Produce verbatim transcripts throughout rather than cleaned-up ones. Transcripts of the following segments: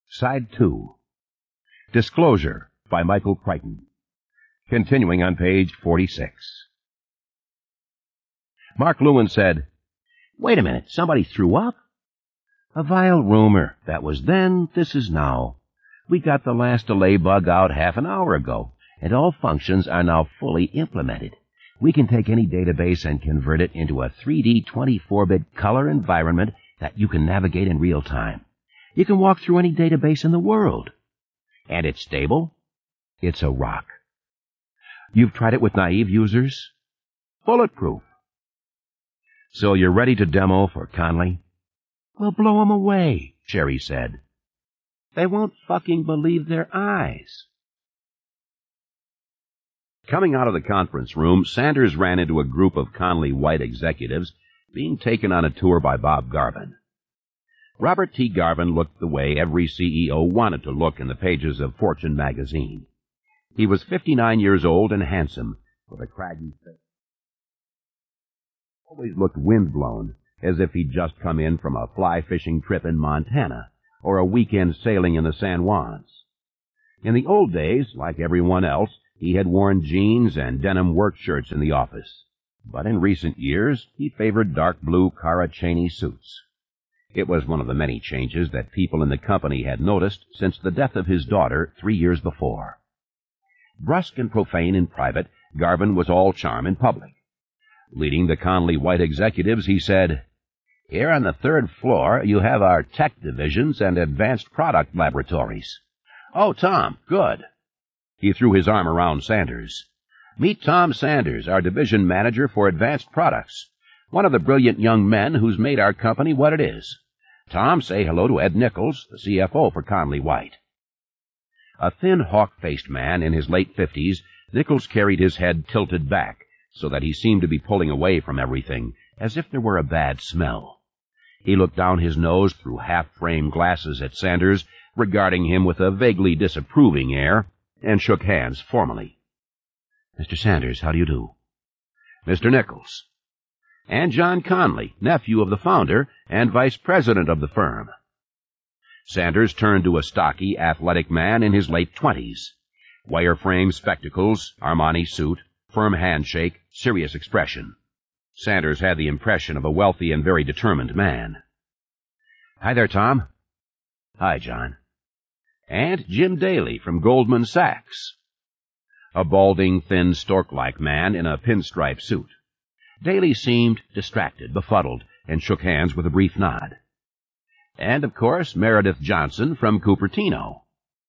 Side two. Disclosure by Michael Crichton. Continuing on page forty-six. Mark Lewin said, "Wait a minute, somebody threw up?" "A vile rumor. That was then, this is now. We got the last delay bug out half an hour ago, and all functions are now fully implemented. We can take any database and convert it into a three D twenty-four bit color environment that you can navigate in real time. You can walk through any database in the world. And it's stable. It's a rock. You've tried it with naive users? Bulletproof. So you're ready to demo for Conley?" "We'll blow 'em away," Sherry said. "They won't fucking believe their eyes." Coming out of the conference room, Sanders ran into a group of Conley White executives being taken on a tour by Bob Garvin. Robert T. Garvin looked the way every C E O wanted to look in the pages of Fortune magazine. He was fifty-nine years old and handsome, with a craggy face. Always looked windblown, as if he'd just come in from a fly-fishing trip in Montana, or a weekend sailing in the San Juans. In the old days, like everyone else, he had worn jeans and denim work shirts in the office. But in recent years, he favored dark blue Cara Cheney suits. It was one of the many changes that people in the company had noticed since the death of his daughter three years before. Brusque and profane in private, Garvin was all charm in public. Leading the Conley White executives, he said, "Here on the third floor, you have our tech divisions and advanced product laboratories." "Oh, Tom, good." He threw his arm around Sanders. "Meet Tom Sanders, our division manager for advanced products. One of the brilliant young men who's made our company what it is. Tom, say hello to Ed Nichols, the C F O for Conley White." A thin, hawk-faced man in his late fifties, Nichols carried his head tilted back so that he seemed to be pulling away from everything, as if there were a bad smell. He looked down his nose through half-framed glasses at Sanders, regarding him with a vaguely disapproving air, and shook hands formally. "Mister Sanders, how do you do?" "Mister Nichols." "And John Conley, nephew of the founder and vice president of the firm." Sanders turned to a stocky, athletic man in his late twenties. Wire-frame spectacles, Armani suit, firm handshake, serious expression. Sanders had the impression of a wealthy and very determined man. "Hi there, Tom." "Hi, John." "And Jim Daly from Goldman Sachs." A balding, thin, stork-like man in a pinstripe suit. Daly seemed distracted, befuddled, and shook hands with a brief nod. "And, of course, Meredith Johnson from Cupertino."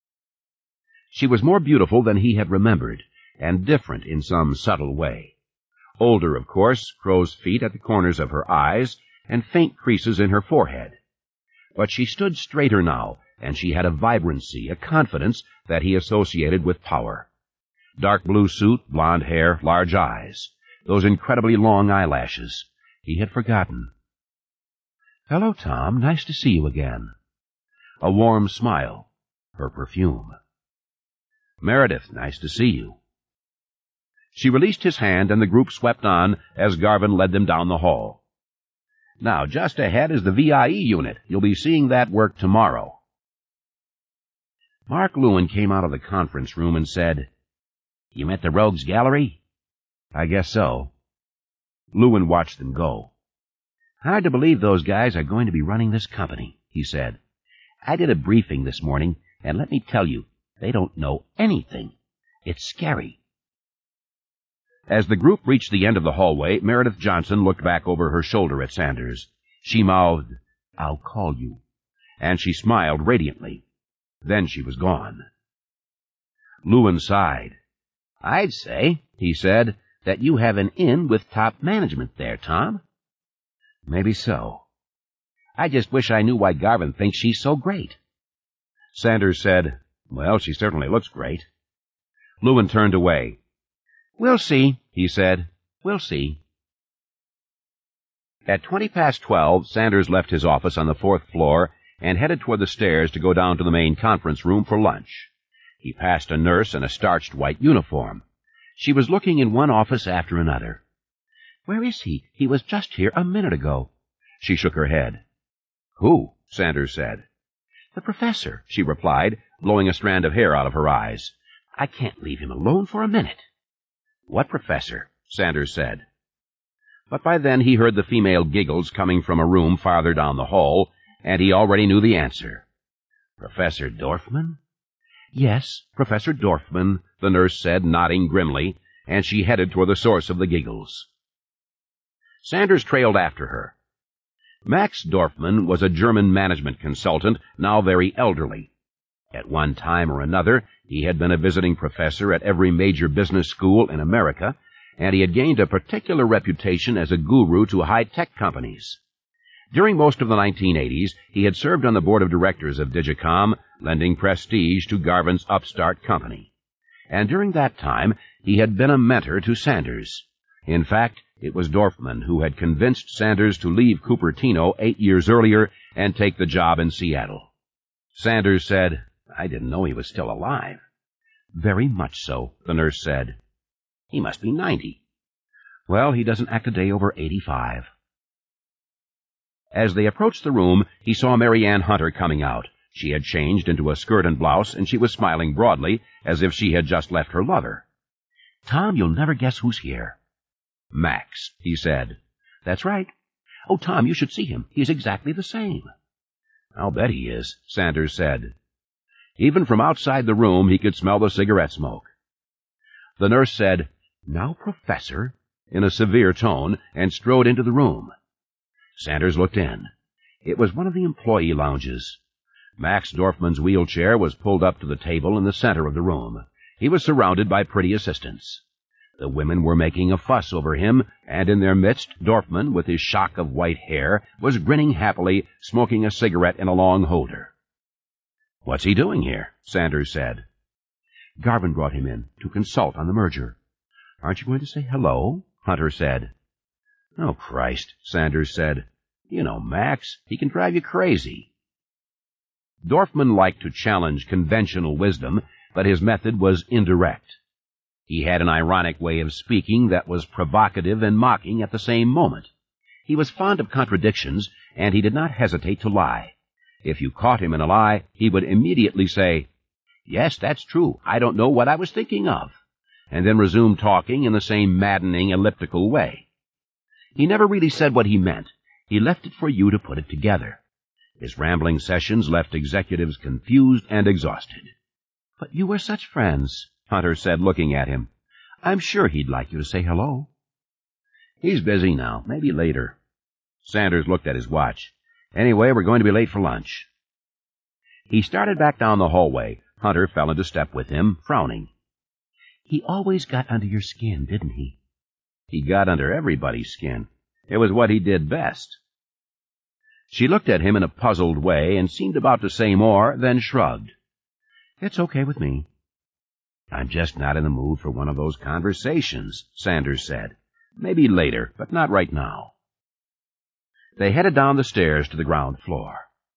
She was more beautiful than he had remembered, and different in some subtle way. Older, of course, crow's feet at the corners of her eyes, and faint creases in her forehead. But she stood straighter now, and she had a vibrancy, a confidence that he associated with power. Dark blue suit, blonde hair, large eyes. Those incredibly long eyelashes. He had forgotten. "Hello, Tom. Nice to see you again." A warm smile. Her perfume. "Meredith, nice to see you." She released his hand, and the group swept on as Garvin led them down the hall. "Now, just ahead is the V I E unit. You'll be seeing that work tomorrow." Mark Lewin came out of the conference room and said, "You met the Rogues Gallery?" "I guess so." Lewin watched them go. "Hard to believe those guys are going to be running this company," he said. "I did a briefing this morning, and let me tell you, they don't know anything. It's scary." As the group reached the end of the hallway, Meredith Johnson looked back over her shoulder at Sanders. She mouthed, "I'll call you," and she smiled radiantly. Then she was gone. Lewin sighed. "I'd say," he said, "that you have an in with top management there, Tom." "Maybe so." "I just wish I knew why Garvin thinks she's so great." Sanders said, "Well, she certainly looks great." Lewin turned away. "We'll see," he said. "We'll see." At twenty past twelve, Sanders left his office on the fourth floor and headed toward the stairs to go down to the main conference room for lunch. He passed a nurse in a starched white uniform. She was looking in one office after another. "Where is he? He was just here a minute ago." She shook her head. "Who?" Sanders said. "The professor," she replied, blowing a strand of hair out of her eyes. "I can't leave him alone for a minute." "What professor?" Sanders said. But by then he heard the female giggles coming from a room farther down the hall, and he already knew the answer. "Professor Dorfman?" "Yes, Professor Dorfman," the nurse said, nodding grimly, and she headed toward the source of the giggles. Sanders trailed after her. Max Dorfman was a German management consultant, now very elderly. At one time or another, he had been a visiting professor at every major business school in America, and he had gained a particular reputation as a guru to high-tech companies. During most of the nineteen eighties, he had served on the board of directors of Digicom, lending prestige to Garvin's upstart company. And during that time, he had been a mentor to Sanders. In fact, it was Dorfman who had convinced Sanders to leave Cupertino eight years earlier and take the job in Seattle. Sanders said, "I didn't know he was still alive." "Very much so," the nurse said. "He must be ninety." "Well, he doesn't act a day over eighty-five." As they approached the room, he saw Mary Ann Hunter coming out. She had changed into a skirt and blouse, and she was smiling broadly, as if she had just left her lover. "Tom, you'll never guess who's here." "Max," he said. "That's right. Oh, Tom, you should see him. He's exactly the same." "I'll bet he is," Sanders said. Even from outside the room, he could smell the cigarette smoke. The nurse said, "Now, Professor," in a severe tone, and strode into the room. Sanders looked in. It was one of the employee lounges. Max Dorfman's wheelchair was pulled up to the table in the center of the room. He was surrounded by pretty assistants. The women were making a fuss over him, and in their midst, Dorfman, with his shock of white hair, was grinning happily, smoking a cigarette in a long holder. "What's he doing here?" Sanders said. "Garvin brought him in to consult on the merger." "Aren't you going to say hello?" Hunter said. "Oh, Christ," Sanders said. "You know Max. He can drive you crazy." Dorfman liked to challenge conventional wisdom, but his method was indirect. He had an ironic way of speaking that was provocative and mocking at the same moment. He was fond of contradictions, and he did not hesitate to lie. If you caught him in a lie, he would immediately say, "Yes, that's true. I don't know what I was thinking of," and then resume talking in the same maddening elliptical way. He never really said what he meant. He left it for you to put it together. His rambling sessions left executives confused and exhausted. "But you were such friends," Hunter said, looking at him. "I'm sure he'd like you to say hello." "He's busy now. Maybe later." Sanders looked at his watch. "Anyway, we're going to be late for lunch." He started back down the hallway. Hunter fell into step with him, frowning. "He always got under your skin, didn't he?" "He got under everybody's skin. It was what he did best." She looked at him in a puzzled way and seemed about to say more, then shrugged. "It's okay with me." "I'm just not in the mood for one of those conversations," Sanders said. "Maybe later, but not right now." They headed down the stairs to the ground floor.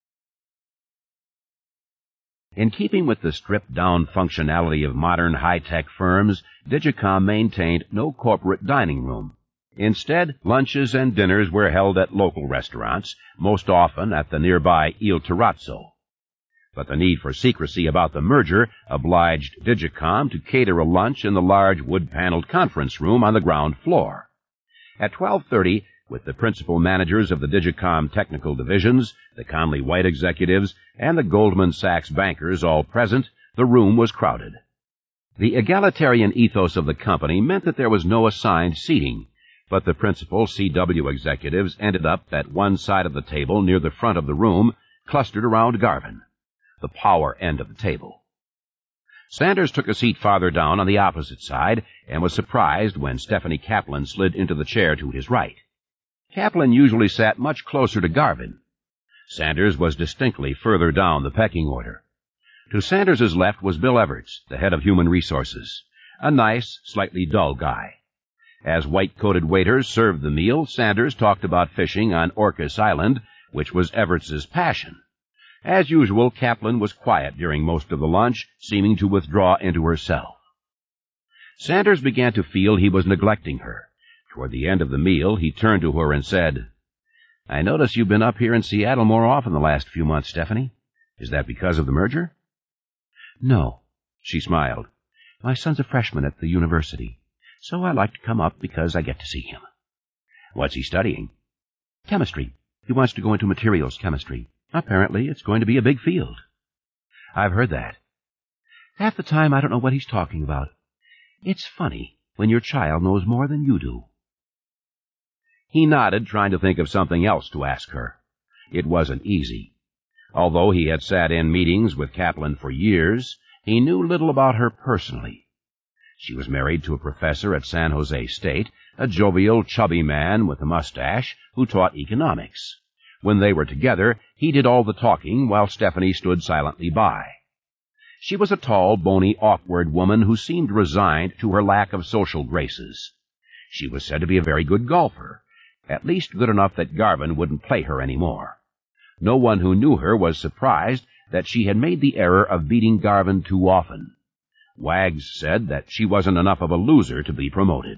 In keeping with the stripped-down functionality of modern high-tech firms, Digicom maintained no corporate dining room. Instead, lunches and dinners were held at local restaurants, most often at the nearby Il Terrazzo. But the need for secrecy about the merger obliged Digicom to cater a lunch in the large wood-paneled conference room on the ground floor. At twelve thirty, with the principal managers of the Digicom technical divisions, the Conley White executives, and the Goldman Sachs bankers all present, the room was crowded. The egalitarian ethos of the company meant that there was no assigned seating, but the principal C W executives ended up at one side of the table near the front of the room, clustered around Garvin, the power end of the table. Sanders took a seat farther down on the opposite side and was surprised when Stephanie Kaplan slid into the chair to his right. Kaplan usually sat much closer to Garvin. Sanders was distinctly further down the pecking order. To Sanders's left was Bill Everts, the head of Human Resources, a nice, slightly dull guy. As white-coated waiters served the meal, Sanders talked about fishing on Orcas Island, which was Everts's passion. As usual, Kaplan was quiet during most of the lunch, seeming to withdraw into herself. Sanders began to feel he was neglecting her. Toward the end of the meal, he turned to her and said, "I notice you've been up here in Seattle more often the last few months, Stephanie. Is that because of the merger? No, she smiled. My son's a freshman at the university, so I like to come up because I get to see him. What's he studying? Chemistry. He wants to go into materials chemistry. Apparently, it's going to be a big field. I've heard that. Half the time, I don't know what he's talking about. It's funny when your child knows more than you do. He nodded, trying to think of something else to ask her. It wasn't easy. Although he had sat in meetings with Kaplan for years, he knew little about her personally. She was married to a professor at San Jose State, a jovial, chubby man with a mustache who taught economics. When they were together, he did all the talking while Stephanie stood silently by. She was a tall, bony, awkward woman who seemed resigned to her lack of social graces. She was said to be a very good golfer, at least good enough that Garvin wouldn't play her any more. No one who knew her was surprised that she had made the error of beating Garvin too often. Wags said that she wasn't enough of a loser to be promoted.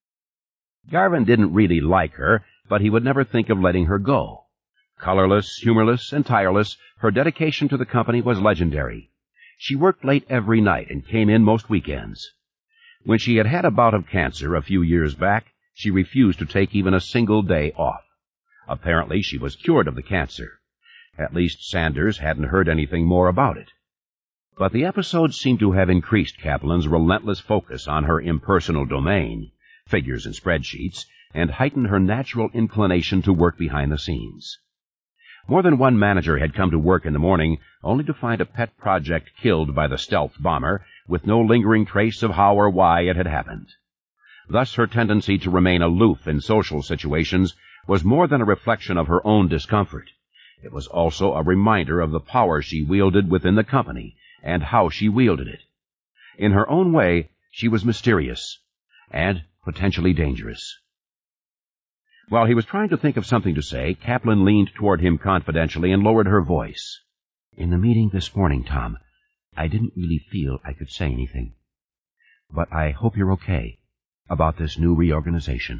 Garvin didn't really like her, but he would never think of letting her go. Colorless, humorless, and tireless, her dedication to the company was legendary. She worked late every night and came in most weekends. When she had had a bout of cancer a few years back, she refused to take even a single day off. Apparently she was cured of the cancer. At least Sanders hadn't heard anything more about it. But the episodes seemed to have increased Kaplan's relentless focus on her impersonal domain, figures and spreadsheets, and heightened her natural inclination to work behind the scenes. More than one manager had come to work in the morning only to find a pet project killed by the stealth bomber with no lingering trace of how or why it had happened. Thus her tendency to remain aloof in social situations was more than a reflection of her own discomfort. It was also a reminder of the power she wielded within the company and how she wielded it. In her own way, she was mysterious and potentially dangerous. While he was trying to think of something to say, Kaplan leaned toward him confidentially and lowered her voice. In the meeting this morning, Tom, I didn't really feel I could say anything. But I hope you're okay about this new reorganization.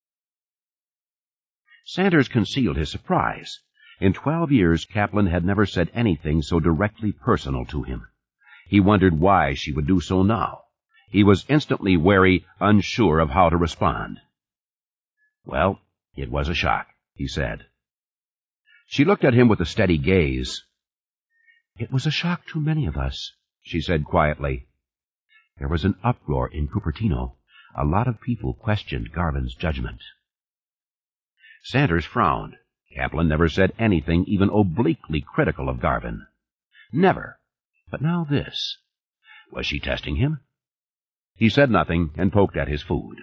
Sanders concealed his surprise. In twelve years, Kaplan had never said anything so directly personal to him. He wondered why she would do so now. He was instantly wary, unsure of how to respond. Well, it was a shock, he said. She looked at him with a steady gaze. It was a shock to many of us, she said quietly. There was an uproar in Cupertino. A lot of people questioned Garvin's judgment. Sanders frowned. Kaplan never said anything even obliquely critical of Garvin. Never. But now this. Was she testing him? He said nothing and poked at his food.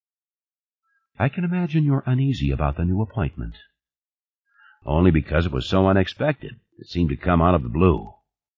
I can imagine you're uneasy about the new appointment. Only because it was so unexpected. It seemed to come out of the blue.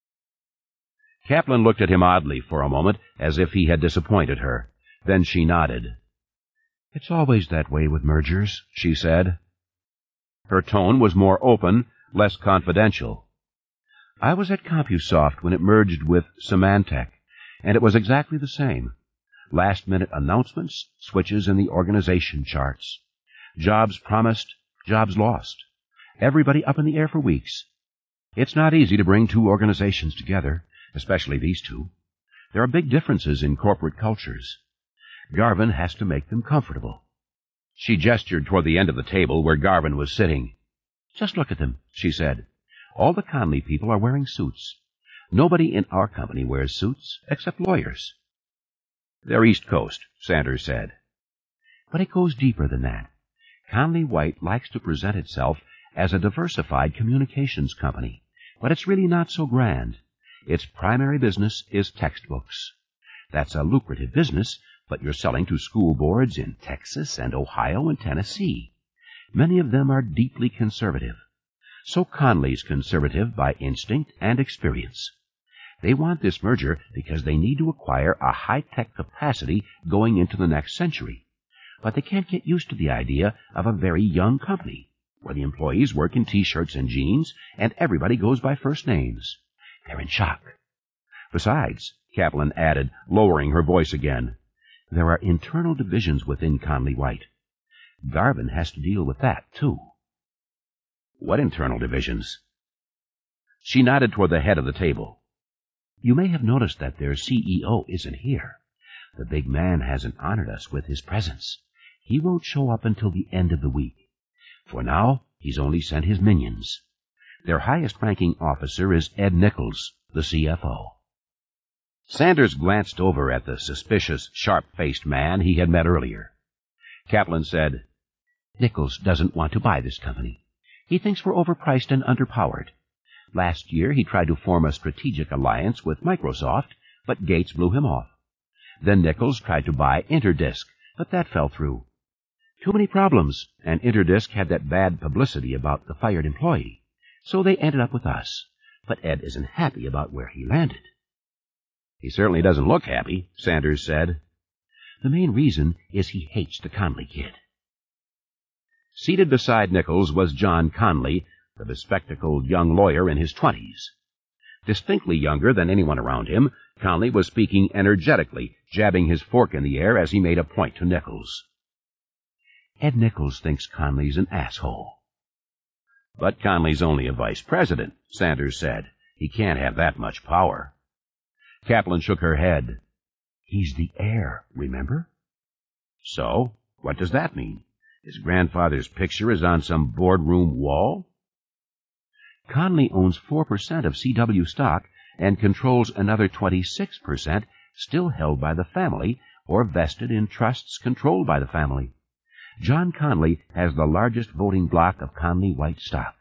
Kaplan looked at him oddly for a moment, as if he had disappointed her. Then she nodded. It's always that way with mergers, she said. Her tone was more open, less confidential. I was at CompuSoft when it merged with Symantec, and it was exactly the same. Last-minute announcements, switches in the organization charts. Jobs promised, jobs lost. Everybody up in the air for weeks. It's not easy to bring two organizations together, especially these two. There are big differences in corporate cultures. Garvin has to make them comfortable. She gestured toward the end of the table where Garvin was sitting. Just look at them, she said. All the Conley people are wearing suits. Nobody in our company wears suits, except lawyers. They're East Coast, Sanders said. But it goes deeper than that. Conley White likes to present itself as a diversified communications company, but it's really not so grand. Its primary business is textbooks. That's a lucrative business, but you're selling to school boards in Texas and Ohio and Tennessee. Many of them are deeply conservative. So Conley's conservative by instinct and experience. They want this merger because they need to acquire a high-tech capacity going into the next century. But they can't get used to the idea of a very young company, where the employees work in T-shirts and jeans, and everybody goes by first names. They're in shock. Besides, Kaplan added, lowering her voice again, there are internal divisions within Conley White. Garvin has to deal with that, too. What internal divisions? She nodded toward the head of the table. You may have noticed that their C E O isn't here. The big man hasn't honored us with his presence. He won't show up until the end of the week. For now, he's only sent his minions. Their highest-ranking officer is Ed Nichols, the C F O. Sanders glanced over at the suspicious, sharp-faced man he had met earlier. Kaplan said, Nichols doesn't want to buy this company. He thinks we're overpriced and underpowered. Last year he tried to form a strategic alliance with Microsoft, but Gates blew him off. Then Nichols tried to buy Interdisk, but that fell through. Too many problems, and Interdisk had that bad publicity about the fired employee. So they ended up with us. But Ed isn't happy about where he landed. He certainly doesn't look happy, Sanders said. The main reason is he hates the Conley kid. Seated beside Nichols was John Conley, the bespectacled young lawyer in his twenties. Distinctly younger than anyone around him, Conley was speaking energetically, jabbing his fork in the air as he made a point to Nichols. Ed Nichols thinks Conley's an asshole. But Conley's only a vice president, Sanders said. He can't have that much power. Kaplan shook her head. He's the heir, remember? So, what does that mean? His grandfather's picture is on some boardroom wall? Conley owns four percent of C W stock and controls another twenty-six percent still held by the family or vested in trusts controlled by the family. John Conley has the largest voting block of Conley White stock.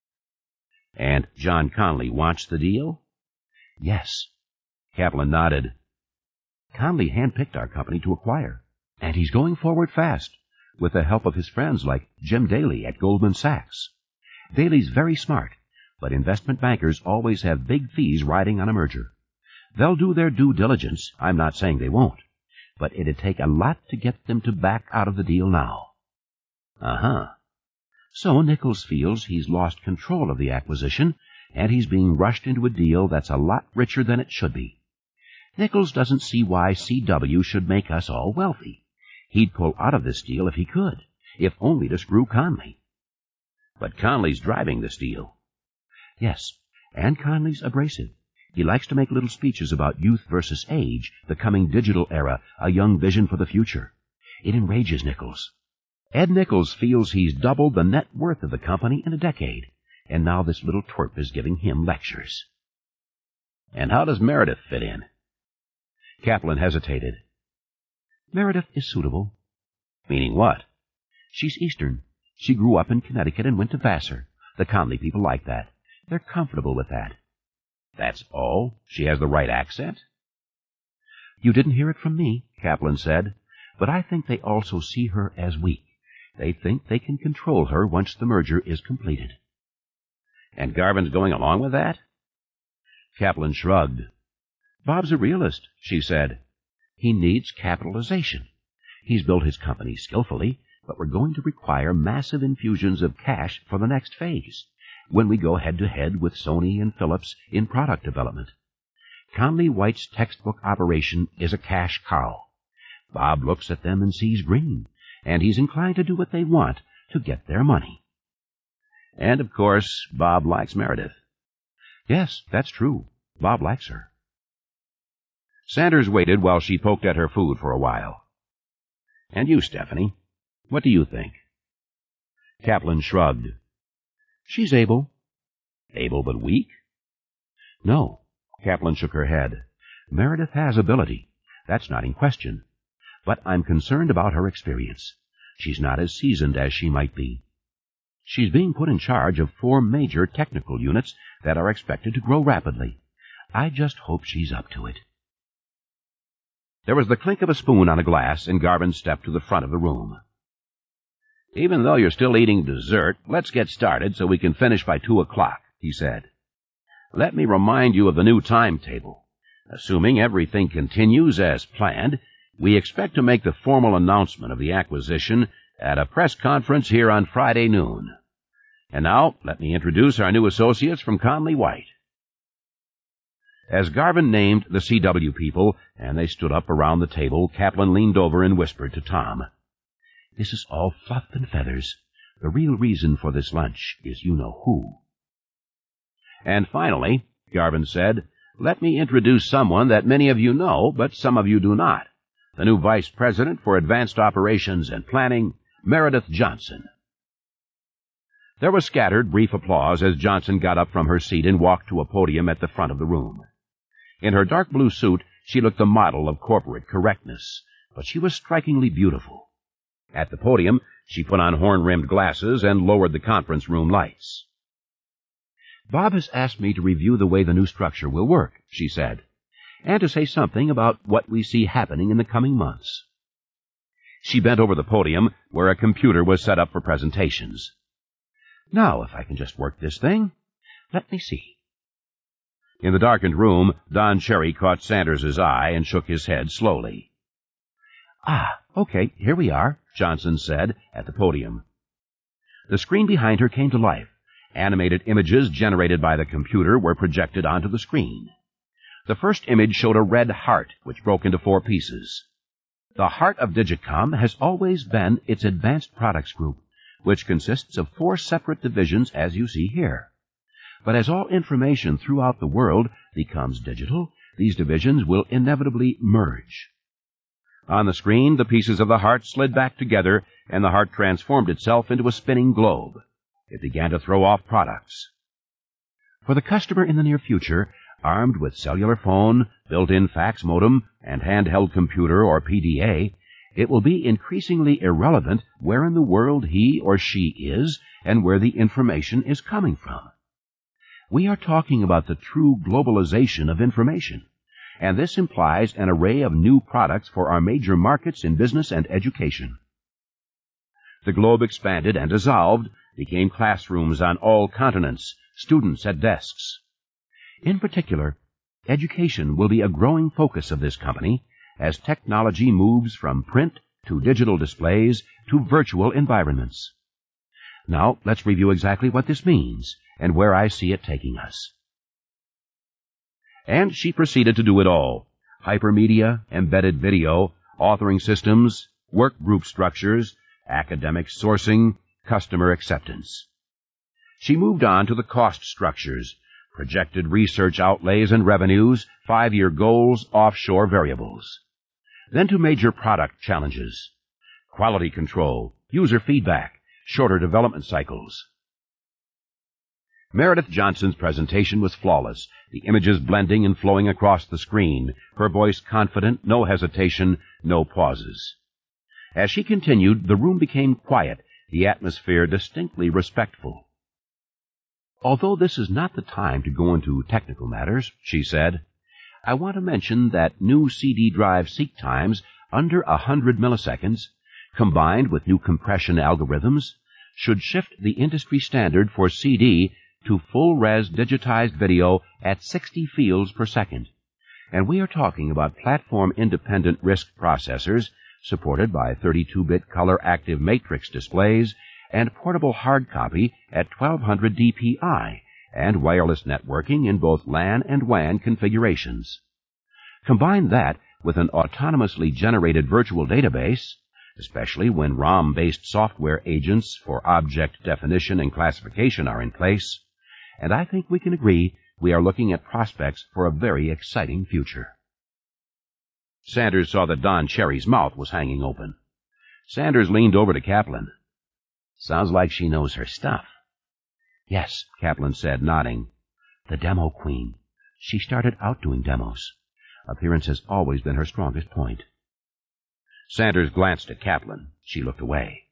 And John Conley wants the deal? Yes. Kaplan nodded. Conley handpicked our company to acquire, and he's going forward fast, with the help of his friends like Jim Daly at Goldman Sachs. Daly's very smart, but investment bankers always have big fees riding on a merger. They'll do their due diligence, I'm not saying they won't, but it'd take a lot to get them to back out of the deal now. Uh-huh. So Nichols feels he's lost control of the acquisition, and he's being rushed into a deal that's a lot richer than it should be. Nichols doesn't see why C W should make us all wealthy. He'd pull out of this deal if he could, if only to screw Conley. But Conley's driving this deal. Yes, and Conley's abrasive. He likes to make little speeches about youth versus age, the coming digital era, a young vision for the future. It enrages Nichols. Ed Nichols feels he's doubled the net worth of the company in a decade, and now this little twerp is giving him lectures. And how does Meredith fit in? Kaplan hesitated. Meredith is suitable. Meaning what? She's Eastern. She grew up in Connecticut and went to Vassar. The Conley people like that. They're comfortable with that. That's all? She has the right accent? You didn't hear it from me, Kaplan said, but I think they also see her as weak. They think they can control her once the merger is completed. And Garvin's going along with that? Kaplan shrugged. Bob's a realist, she said. He needs capitalization. He's built his company skillfully, but we're going to require massive infusions of cash for the next phase, when we go head-to-head with Sony and Philips in product development. Conley White's textbook operation is a cash cow. Bob looks at them and sees green, and he's inclined to do what they want to get their money. And, of course, Bob likes Meredith. Yes, that's true. Bob likes her. Sanders waited while she poked at her food for a while. And you, Stephanie, what do you think? Kaplan shrugged. She's able. Able but weak? No. Kaplan shook her head. Meredith has ability. That's not in question. But I'm concerned about her experience. She's not as seasoned as she might be. She's being put in charge of four major technical units that are expected to grow rapidly. I just hope she's up to it. There was the clink of a spoon on a glass, and Garvin stepped to the front of the room. Even though you're still eating dessert, let's get started so we can finish by two o'clock, he said. Let me remind you of the new timetable. Assuming everything continues as planned, we expect to make the formal announcement of the acquisition at a press conference here on Friday noon. And now, let me introduce our new associates from Conley White. As Garvin named the C W people, and they stood up around the table, Kaplan leaned over and whispered to Tom. This is all fluff and feathers. The real reason for this lunch is you know who. And finally, Garvin said, let me introduce someone that many of you know, but some of you do not. The new Vice President for Advanced Operations and Planning, Meredith Johnson. There was scattered, brief applause as Johnson got up from her seat and walked to a podium at the front of the room. In her dark blue suit, she looked a model of corporate correctness, but she was strikingly beautiful. At the podium, she put on horn-rimmed glasses and lowered the conference room lights. Bob has asked me to review the way the new structure will work, she said, and to say something about what we see happening in the coming months. She bent over the podium, where a computer was set up for presentations. Now, if I can just work this thing, let me see. In the darkened room, Don Cherry caught Sanders's eye and shook his head slowly. Ah, okay, here we are, Johnson said at the podium. The screen behind her came to life. Animated images generated by the computer were projected onto the screen. The first image showed a red heart, which broke into four pieces. The heart of Digicom has always been its Advanced Products Group, which consists of four separate divisions, as you see here. But as all information throughout the world becomes digital, these divisions will inevitably merge. On the screen, the pieces of the heart slid back together, and the heart transformed itself into a spinning globe. It began to throw off products. For the customer in the near future, armed with cellular phone, built-in fax modem, and handheld computer or P D A, it will be increasingly irrelevant where in the world he or she is and where the information is coming from. We are talking about the true globalization of information, and this implies an array of new products for our major markets in business and education. The globe expanded and dissolved, became classrooms on all continents, students at desks. In particular, education will be a growing focus of this company as technology moves from print to digital displays to virtual environments. Now, let's review exactly what this means and where I see it taking us. And she proceeded to do it all: hypermedia, embedded video, authoring systems, work group structures, academic sourcing, customer acceptance. She moved on to the cost structures, projected research outlays and revenues, five-year goals, offshore variables. Then to major product challenges: quality control, user feedback, shorter development cycles. Meredith Johnson's presentation was flawless, the images blending and flowing across the screen, her voice confident, no hesitation, no pauses. As she continued, the room became quiet, the atmosphere distinctly respectful. Although this is not the time to go into technical matters, she said, I want to mention that new C D drive seek times under a hundred milliseconds, combined with new compression algorithms, should shift the industry standard for C D to full-res digitized video at sixty fields per second. And we are talking about platform-independent RISC processors supported by thirty-two bit color active matrix displays and portable hard copy at twelve hundred D P I and wireless networking in both LAN and W A N configurations. Combine that with an autonomously generated virtual database, especially when ROM-based software agents for object definition and classification are in place, and I think we can agree we are looking at prospects for a very exciting future. Sanders saw that Don Cherry's mouth was hanging open. Sanders leaned over to Kaplan. Sounds like she knows her stuff. Yes, Kaplan said, nodding. The demo queen. She started out doing demos. Appearance has always been her strongest point. Sanders glanced at Kaplan. She looked away.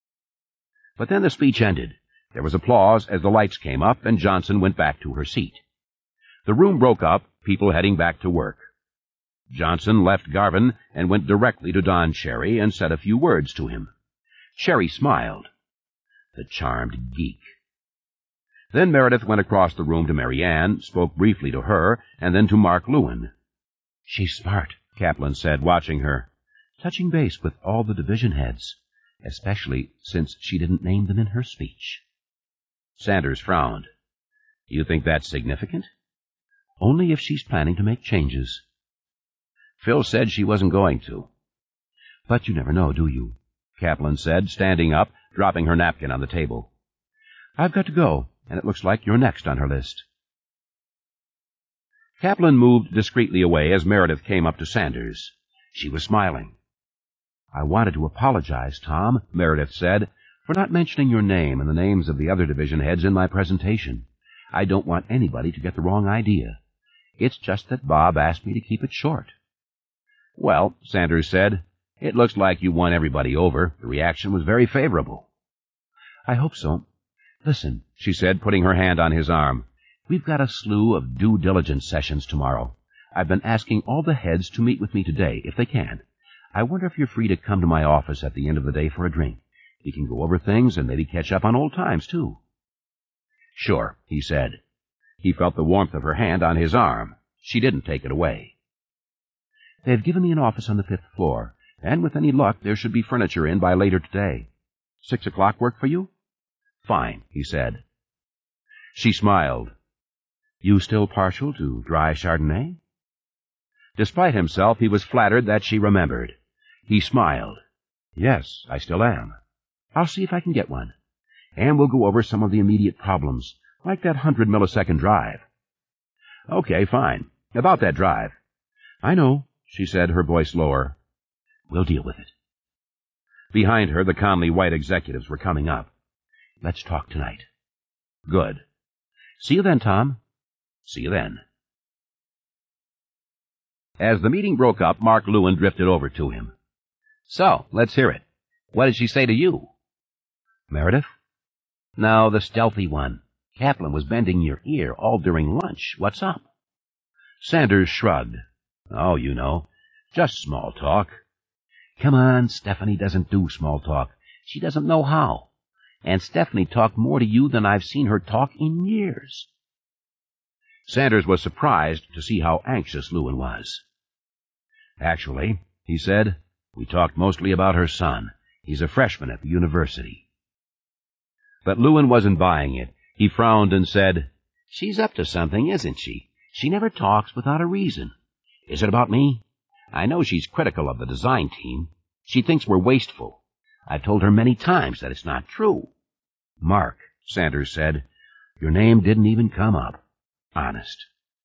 But then the speech ended. There was applause as the lights came up and Johnson went back to her seat. The room broke up, people heading back to work. Johnson left Garvin and went directly to Don Cherry and said a few words to him. Cherry smiled. The charmed geek. Then Meredith went across the room to Mary Ann, spoke briefly to her, and then to Mark Lewin. She's smart, Kaplan said, watching her, touching base with all the division heads, especially since she didn't name them in her speech. Sanders frowned. You think that's significant? Only if she's planning to make changes. Phil said she wasn't going to. But you never know, do you? Kaplan said, standing up, dropping her napkin on the table. I've got to go, and it looks like you're next on her list. Kaplan moved discreetly away as Meredith came up to Sanders. She was smiling. "I wanted to apologize, Tom," Meredith said, "for not mentioning your name and the names of the other division heads in my presentation. I don't want anybody to get the wrong idea. It's just that Bob asked me to keep it short." "Well," Sanders said, "it looks like you won everybody over. The reaction was very favorable." "I hope so. Listen," she said, putting her hand on his arm. "We've got a slew of due diligence sessions tomorrow. I've been asking all the heads to meet with me today, if they can. I wonder if you're free to come to my office at the end of the day for a drink. We can go over things and maybe catch up on old times, too." "Sure," he said. He felt the warmth of her hand on his arm. She didn't take it away. "They've given me an office on the fifth floor, and with any luck there should be furniture in by later today. Six o'clock work for you?" "Fine," he said. She smiled. "You still partial to dry Chardonnay?" Despite himself, he was flattered that she remembered. He smiled. "Yes, I still am. I'll see if I can get one. And we'll go over some of the immediate problems, like that hundred millisecond drive." "Okay, fine. About that drive." "I know," she said, her voice lower. "We'll deal with it." Behind her, the Conley White executives were coming up. "Let's talk tonight." "Good." "See you then, Tom." "See you then." As the meeting broke up, Mark Lewin drifted over to him. "So, let's hear it. What did she say to you?" "Meredith?" "No, the stealthy one. Kaplan was bending your ear all during lunch. What's up?" Sanders shrugged. "Oh, you know, just small talk." "Come on, Stephanie doesn't do small talk. She doesn't know how. And Stephanie talked more to you than I've seen her talk in years." Sanders was surprised to see how anxious Lewin was. "Actually," he said, "we talked mostly about her son. He's a freshman at the university." But Lewin wasn't buying it. He frowned and said, "She's up to something, isn't she? She never talks without a reason. Is it about me? I know she's critical of the design team. She thinks we're wasteful. I've told her many times that it's not true." "Mark," Sanders said, "your name didn't even come up. Honest."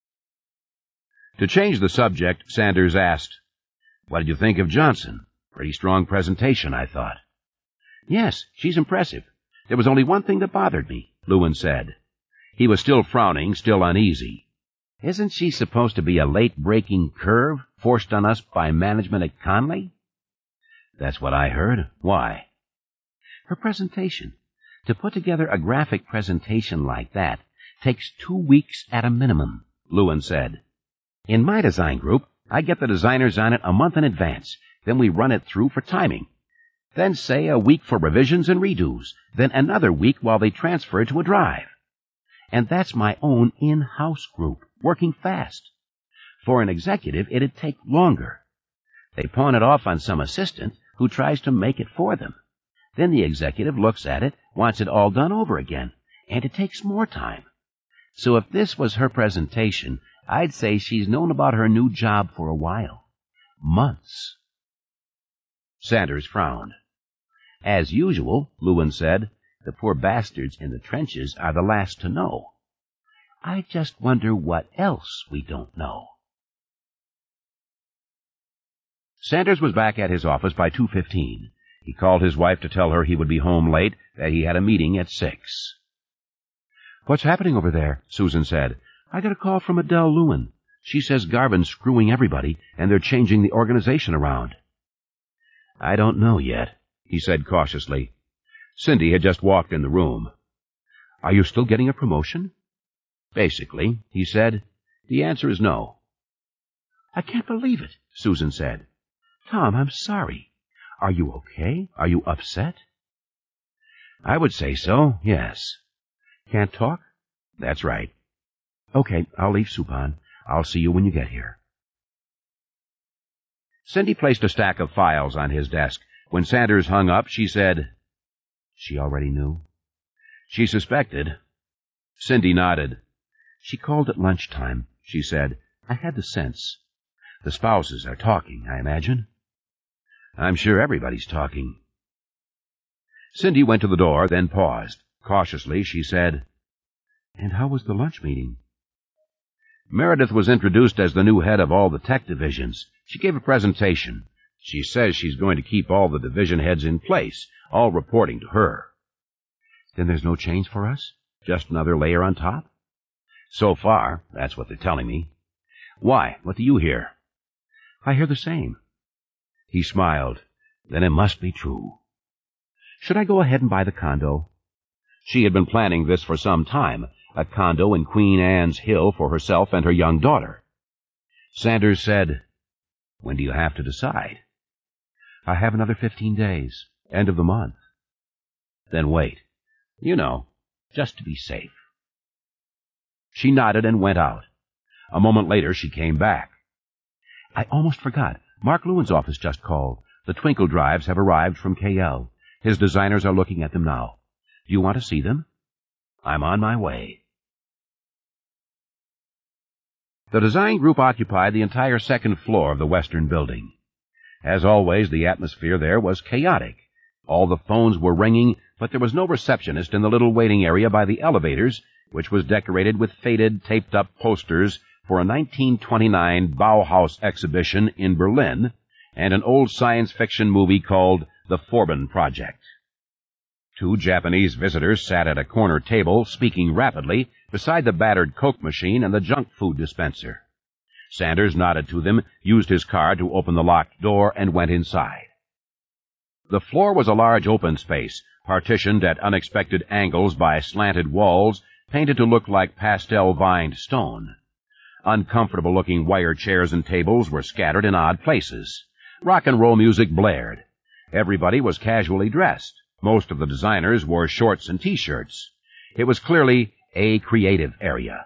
To change the subject, Sanders asked, "What did you think of Johnson? Pretty strong presentation, I thought." "Yes, she's impressive. There was only one thing that bothered me," Lewin said. He was still frowning, still uneasy. "Isn't she supposed to be a late-breaking curve forced on us by management at Conley?" "That's what I heard. Why?" "Her presentation. To put together a graphic presentation like that takes two weeks at a minimum," Lewin said. "In my design group, I get the designers on it a month in advance. Then we run it through for timing. Then, say, a week for revisions and redos. Then another week while they transfer it to a drive. And that's my own in-house group, working fast. For an executive, it'd take longer. They pawn it off on some assistant who tries to make it for them. Then the executive looks at it, wants it all done over again, and it takes more time. So if this was her presentation, I'd say she's known about her new job for a while. Months." Sanders frowned. "As usual," Lewin said, "the poor bastards in the trenches are the last to know. I just wonder what else we don't know." Sanders was back at his office by two fifteen. He called his wife to tell her he would be home late, that he had a meeting at six. "What's happening over there?" Susan said. "I got a call from Adele Lewin. She says Garvin's screwing everybody, and they're changing the organization around." "I don't know yet," he said cautiously. Cindy had just walked in the room. "Are you still getting a promotion?" "Basically," he said. "The answer is no." "I can't believe it," Susan said. "Tom, I'm sorry. Are you okay? Are you upset?" "I would say so, yes." "Can't talk?" "That's right." "Okay, I'll leave soup on. I'll see you when you get here." Cindy placed a stack of files on his desk. When Sanders hung up, she said, "She already knew?" "She suspected." Cindy nodded. "She called at lunchtime," she said. "I had the sense. The spouses are talking, I imagine." "I'm sure everybody's talking." Cindy went to the door, then paused. Cautiously, she said, "And how was the lunch meeting?" Meredith was introduced as the new head of all the tech divisions. She gave a presentation. She says she's going to keep all the division heads in place, all reporting to her. Then there's no change for us? Just another layer on top? So far, that's what they're telling me. Why? What do you hear? I hear the same. He smiled. Then it must be true. Should I go ahead and buy the condo? She had been planning this for some time, a condo in Queen Anne's Hill for herself and her young daughter. Sanders said, "When do you have to decide?" I have another fifteen days, end of the month. Then wait. You know, just to be safe. She nodded and went out. A moment later, she came back. I almost forgot. Mark Lewin's office just called. The twinkle drives have arrived from K L. His designers are looking at them now. Do you want to see them? I'm on my way. The design group occupied the entire second floor of the Western Building. As always, the atmosphere there was chaotic. All the phones were ringing, but there was no receptionist in the little waiting area by the elevators, which was decorated with faded, taped-up posters for a nineteen twenty-nine Bauhaus exhibition in Berlin and an old science fiction movie called The Forbin Project. Two Japanese visitors sat at a corner table, speaking rapidly, beside the battered Coke machine and the junk food dispenser. Sanders nodded to them, used his card to open the locked door, and went inside. The floor was a large open space, partitioned at unexpected angles by slanted walls, painted to look like pastel-vined stone. Uncomfortable-looking wire chairs and tables were scattered in odd places. Rock and roll music blared. Everybody was casually dressed. Most of the designers wore shorts and T-shirts. It was clearly a creative area.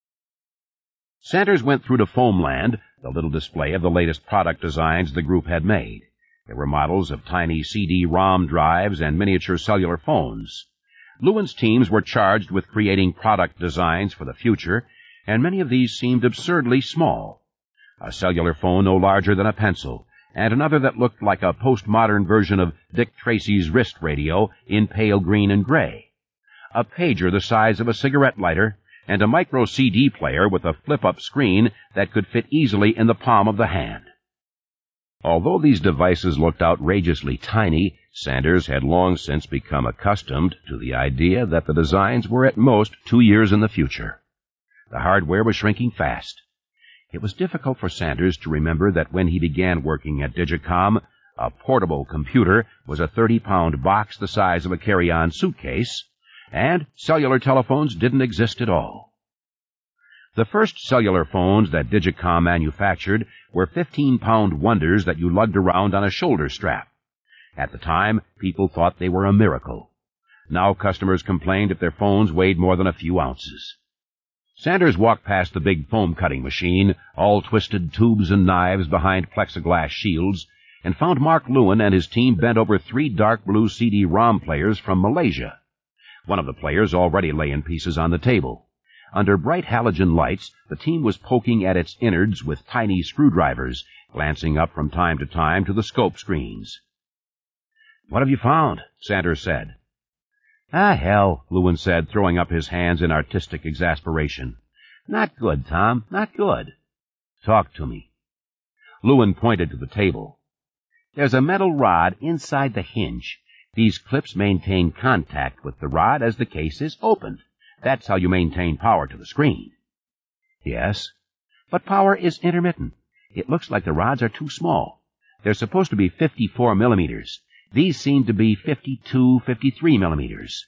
Sanders went through to Foamland, the little display of the latest product designs the group had made. There were models of tiny C D ROM drives and miniature cellular phones. Lewin's teams were charged with creating product designs for the future, and many of these seemed absurdly small. A cellular phone no larger than a pencil, and another that looked like a postmodern version of Dick Tracy's wrist radio in pale green and gray. A pager the size of a cigarette lighter, and a micro C D player with a flip-up screen that could fit easily in the palm of the hand. Although these devices looked outrageously tiny, Sanders had long since become accustomed to the idea that the designs were at most two years in the future. The hardware was shrinking fast. It was difficult for Sanders to remember that when he began working at Digicom, a portable computer was a thirty-pound box the size of a carry-on suitcase, and cellular telephones didn't exist at all. The first cellular phones that Digicom manufactured were fifteen-pound wonders that you lugged around on a shoulder strap. At the time, people thought they were a miracle. Now customers complained if their phones weighed more than a few ounces. Sanders walked past the big foam-cutting machine, all twisted tubes and knives behind plexiglass shields, and found Mark Lewin and his team bent over three dark blue C D ROM players from Malaysia. One of the players already lay in pieces on the table. Under bright halogen lights, the team was poking at its innards with tiny screwdrivers, glancing up from time to time to the scope screens. "What have you found?" Sanders said. "Ah, hell," Lewin said, throwing up his hands in artistic exasperation. "Not good, Tom, not good." "Talk to me." Lewin pointed to the table. "There's a metal rod inside the hinge. These clips maintain contact with the rod as the case is opened. That's how you maintain power to the screen." "Yes." "But power is intermittent. It looks like the rods are too small. They're supposed to be fifty-four millimeters. These seem to be fifty-two, fifty-three millimeters.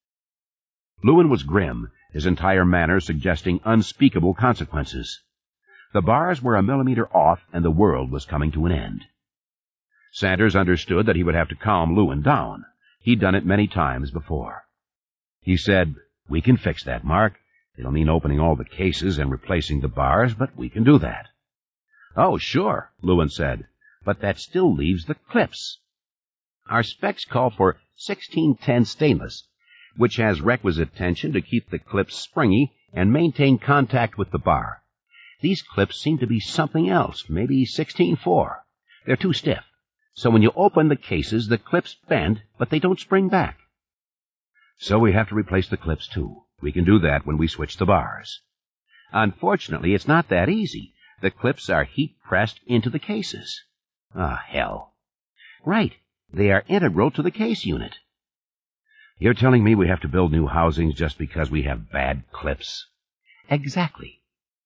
Lewin was grim, his entire manner suggesting unspeakable consequences. The bars were a millimeter off, and the world was coming to an end. Sanders understood that he would have to calm Lewin down. He'd done it many times before. He said, "We can fix that, Mark. It'll mean opening all the cases and replacing the bars, but we can do that." "Oh, sure," Lewin said, "but that still leaves the clips. Our specs call for sixteen ten stainless, which has requisite tension to keep the clips springy and maintain contact with the bar. These clips seem to be something else, maybe sixteen four. They're too stiff. So when you open the cases, the clips bend, but they don't spring back." "So we have to replace the clips, too. We can do that when we switch the bars." Unfortunately, it's not that easy. The clips are heat-pressed into the cases. Ah, hell. Right. They are integral to the case unit. You're telling me we have to build new housings just because we have bad clips? Exactly.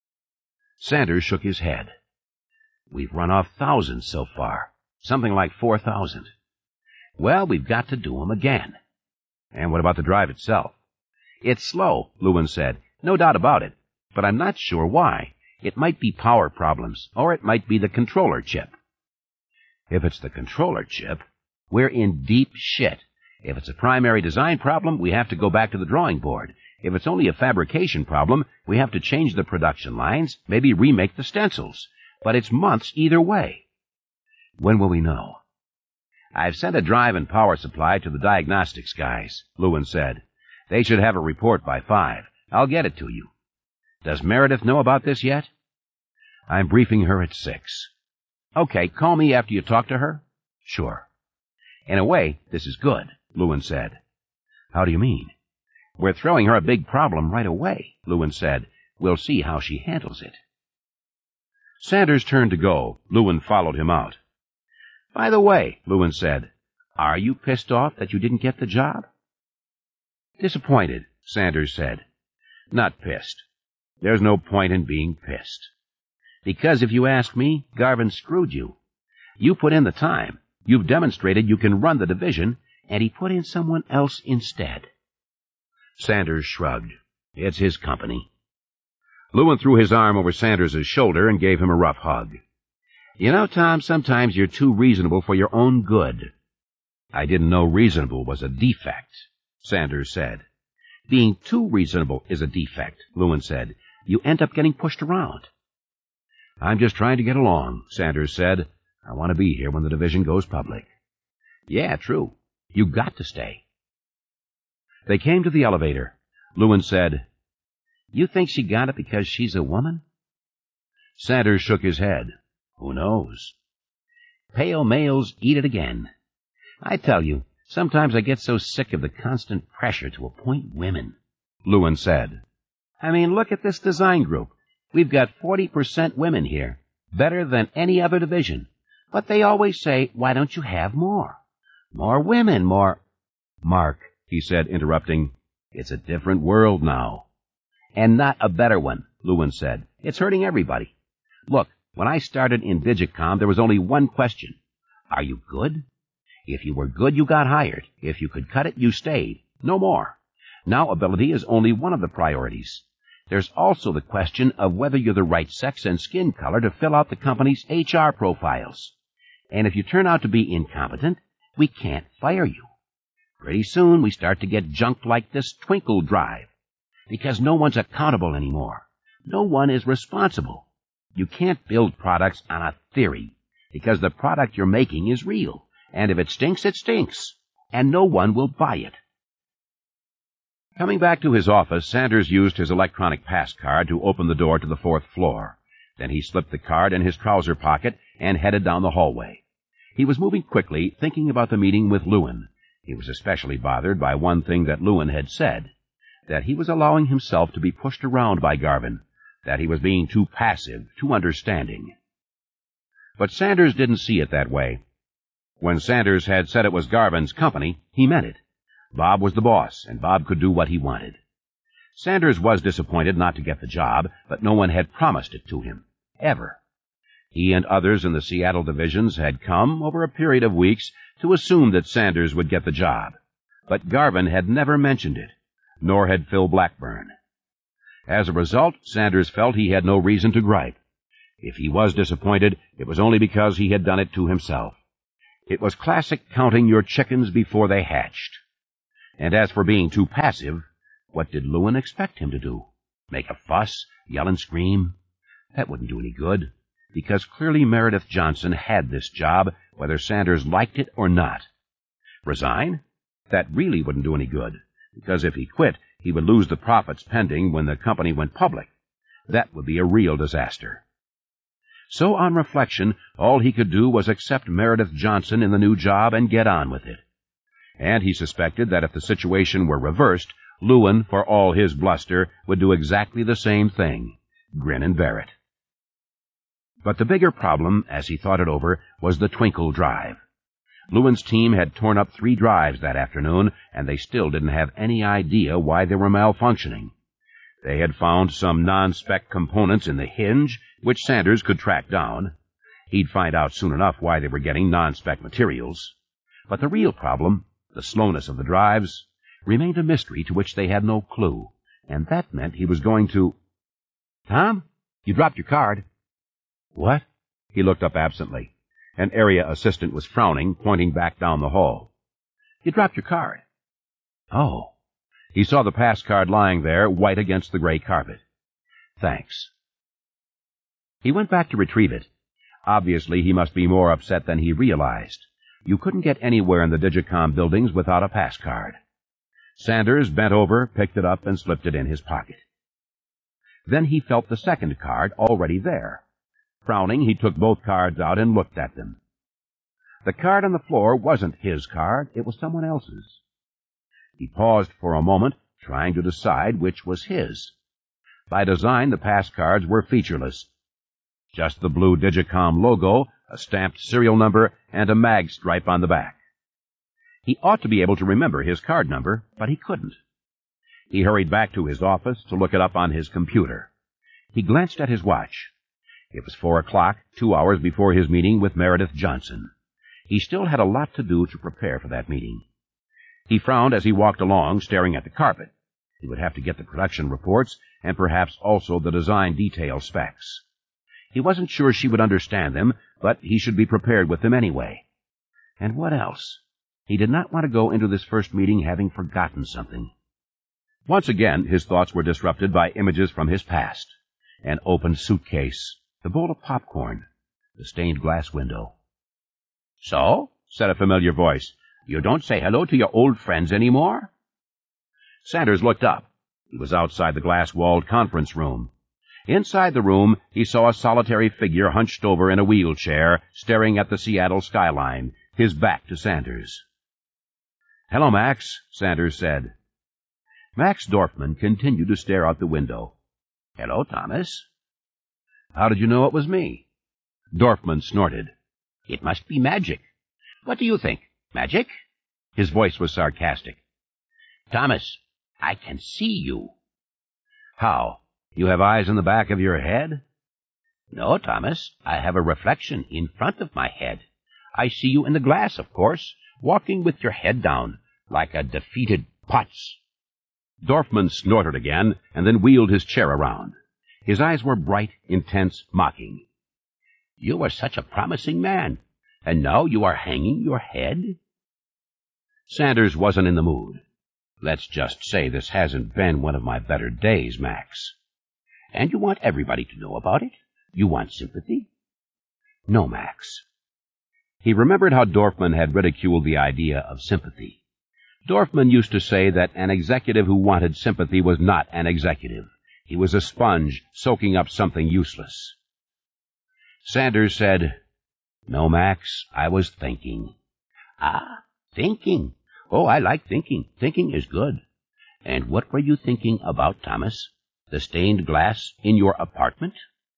Sanders shook his head. We've run off thousands so far. Something like four thousand. Well, we've got to do 'em again. And what about the drive itself? It's slow, Lewin said. No doubt about it. But I'm not sure why. It might be power problems, or it might be the controller chip. If it's the controller chip, we're in deep shit. If it's a primary design problem, we have to go back to the drawing board. If it's only a fabrication problem, we have to change the production lines, maybe remake the stencils. But it's months either way. When will we know? I've sent a drive and power supply to the diagnostics guys, Lewin said. They should have a report by five. I'll get it to you. Does Meredith know about this yet? I'm briefing her at six. Okay, call me after you talk to her? Sure. In a way, this is good, Lewin said. How do you mean? We're throwing her a big problem right away, Lewin said. We'll see how she handles it. Sanders turned to go. Lewin followed him out. By the way, Lewin said, are you pissed off that you didn't get the job? Disappointed, Sanders said. Not pissed. There's no point in being pissed. Because if you ask me, Garvin screwed you. You put in the time. You've demonstrated you can run the division, and he put in someone else instead. Sanders shrugged. It's his company. Lewin threw his arm over Sanders' shoulder and gave him a rough hug. You know, Tom, sometimes you're too reasonable for your own good. I didn't know reasonable was a defect, Sanders said. Being too reasonable is a defect, Lewin said. You end up getting pushed around. I'm just trying to get along, Sanders said. I want to be here when the division goes public. Yeah, true. You've got to stay. They came to the elevator. Lewin said, You think she got it because she's a woman? Sanders shook his head. Who knows? Pale males eat it again. I tell you, sometimes I get so sick of the constant pressure to appoint women, Lewin said. I mean, look at this design group. We've got forty percent women here, better than any other division. But they always say, why don't you have more? More women, more... Mark, he said, interrupting, it's a different world now. And not a better one, Lewin said. It's hurting everybody. Look, when I started in Digicom, there was only one question. Are you good? If you were good, you got hired. If you could cut it, you stayed. No more. Now ability is only one of the priorities. There's also the question of whether you're the right sex and skin color to fill out the company's H R profiles. And if you turn out to be incompetent, we can't fire you. Pretty soon we start to get junked like this Twinkle drive, because no one's accountable anymore. No one is responsible. You can't build products on a theory, because the product you're making is real, and if it stinks, it stinks, and no one will buy it. Coming back to his office, Sanders used his electronic pass card to open the door to the fourth floor. Then he slipped the card in his trouser pocket and headed down the hallway. He was moving quickly, thinking about the meeting with Lewin. He was especially bothered by one thing that Lewin had said, that he was allowing himself to be pushed around by Garvin, that he was being too passive, too understanding. But Sanders didn't see it that way. When Sanders had said it was Garvin's company, he meant it. Bob was the boss, and Bob could do what he wanted. Sanders was disappointed not to get the job, but no one had promised it to him, ever. He and others in the Seattle divisions had come, over a period of weeks, to assume that Sanders would get the job. But Garvin had never mentioned it, nor had Phil Blackburn. As a result, Sanders felt he had no reason to gripe. If he was disappointed, it was only because he had done it to himself. It was classic counting your chickens before they hatched. And as for being too passive, what did Lewin expect him to do? Make a fuss? Yell and scream? That wouldn't do any good, because clearly Meredith Johnson had this job, whether Sanders liked it or not. Resign? That really wouldn't do any good, because if he quit, he would lose the profits pending when the company went public. That would be a real disaster. So, on reflection, all he could do was accept Meredith Johnson in the new job and get on with it. And he suspected that if the situation were reversed, Lewin, for all his bluster, would do exactly the same thing. grin and bear it. But the bigger problem, as he thought it over, was the Twinkle drive. Lewin's team had torn up three drives that afternoon, and they still didn't have any idea why they were malfunctioning. They had found some non-spec components in the hinge, which Sanders could track down. He'd find out soon enough why they were getting non-spec materials. But the real problem, the slowness of the drives, remained a mystery to which they had no clue, and that meant he was going to... "Tom, you dropped your card." "What?" He looked up absently. An area assistant was frowning, pointing back down the hall. "You dropped your card." "Oh." He saw the pass card lying there, white against the gray carpet. "Thanks." He went back to retrieve it. Obviously, he must be more upset than he realized. You couldn't get anywhere in the Digicom buildings without a pass card. Sanders bent over, picked it up, and slipped it in his pocket. Then he felt the second card already there. Frowning, he took both cards out and looked at them. The card on the floor wasn't his card, it was someone else's. He paused for a moment, trying to decide which was his. By design, the pass cards were featureless. Just the blue Digicom logo, a stamped serial number, and a mag stripe on the back. He ought to be able to remember his card number, but he couldn't. He hurried back to his office to look it up on his computer. He glanced at his watch. It was four o'clock, two hours before his meeting with Meredith Johnson. He still had a lot to do to prepare for that meeting. He frowned as he walked along, staring at the carpet. He would have to get the production reports, and perhaps also the design detail specs. He wasn't sure she would understand them, but he should be prepared with them anyway. And what else? He did not want to go into this first meeting having forgotten something. Once again, his thoughts were disrupted by images from his past. An opened suitcase, the bowl of popcorn, the stained glass window. "So," said a familiar voice, "you don't say hello to your old friends anymore?" Sanders looked up. He was outside the glass-walled conference room. Inside the room, he saw a solitary figure hunched over in a wheelchair, staring at the Seattle skyline, his back to Sanders. "Hello, Max," Sanders said. Max Dorfman continued to stare out the window. "Hello, Thomas." "How did you know it was me?" Dorfman snorted. "It must be magic. What do you think? Magic?" His voice was sarcastic. "Thomas, I can see you." "How? You have eyes in the back of your head?" "No, Thomas. I have a reflection in front of my head. I see you in the glass, of course, walking with your head down, like a defeated Potts." Dorfman snorted again, and then wheeled his chair around. His eyes were bright, intense, mocking. "You were such a promising man, and now you are hanging your head?" Sanders wasn't in the mood. "Let's just say this hasn't been one of my better days, Max." "And you want everybody to know about it? You want sympathy?" "No, Max." He remembered how Dorfman had ridiculed the idea of sympathy. Dorfman used to say that an executive who wanted sympathy was not an executive. He was a sponge soaking up something useless. Sanders said, "No, Max, I was thinking." "Ah, thinking. Oh, I like thinking. Thinking is good. And what were you thinking about, Thomas? The stained glass in your apartment?"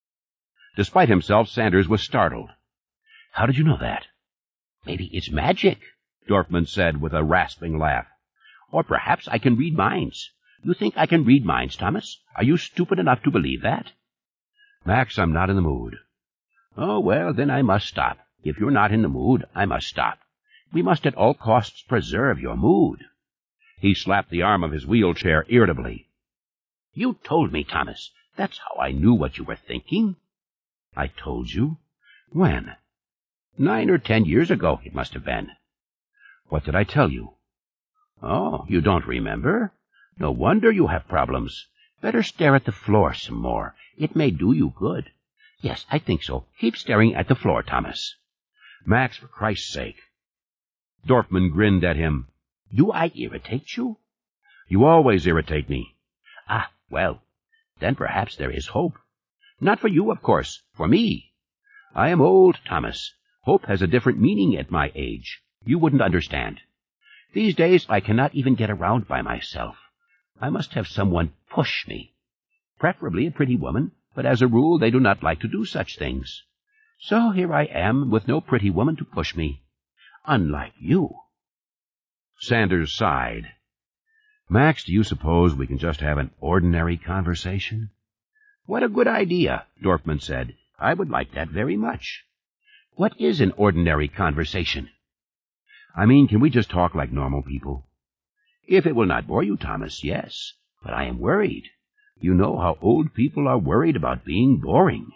Despite himself, Sanders was startled. "How did you know that?" "Maybe it's magic," Dorfman said with a rasping laugh. "Or perhaps I can read minds. You think I can read minds, Thomas? Are you stupid enough to believe that?" "Max, I'm not in the mood." "Oh, well, then I must stop. If you're not in the mood, I must stop. We must at all costs preserve your mood." He slapped the arm of his wheelchair irritably. "You told me, Thomas. That's how I knew what you were thinking." "I told you? When?" Nine or ten years ago, it must have been." "What did I tell you?" "Oh, you don't remember? No wonder you have problems. Better stare at the floor some more. It may do you good. Yes, I think so. Keep staring at the floor, Thomas." "Max, for Christ's sake." Dorfman grinned at him. "Do I irritate you?" "You always irritate me." "Ah, well, then perhaps there is hope. Not for you, of course. For me. I am old, Thomas. Hope has a different meaning at my age. You wouldn't understand. These days I cannot even get around by myself. I must have someone push me. Preferably a pretty woman, but as a rule they do not like to do such things. So here I am with no pretty woman to push me. Unlike you. Sanders sighed. Max, do you suppose we can just have an ordinary conversation? What a good idea, Dorfman said. I would like that very much. What is an ordinary conversation? I mean, can we just talk like normal people? If it will not bore you, Thomas, yes. But I am worried. You know how old people are worried about being boring.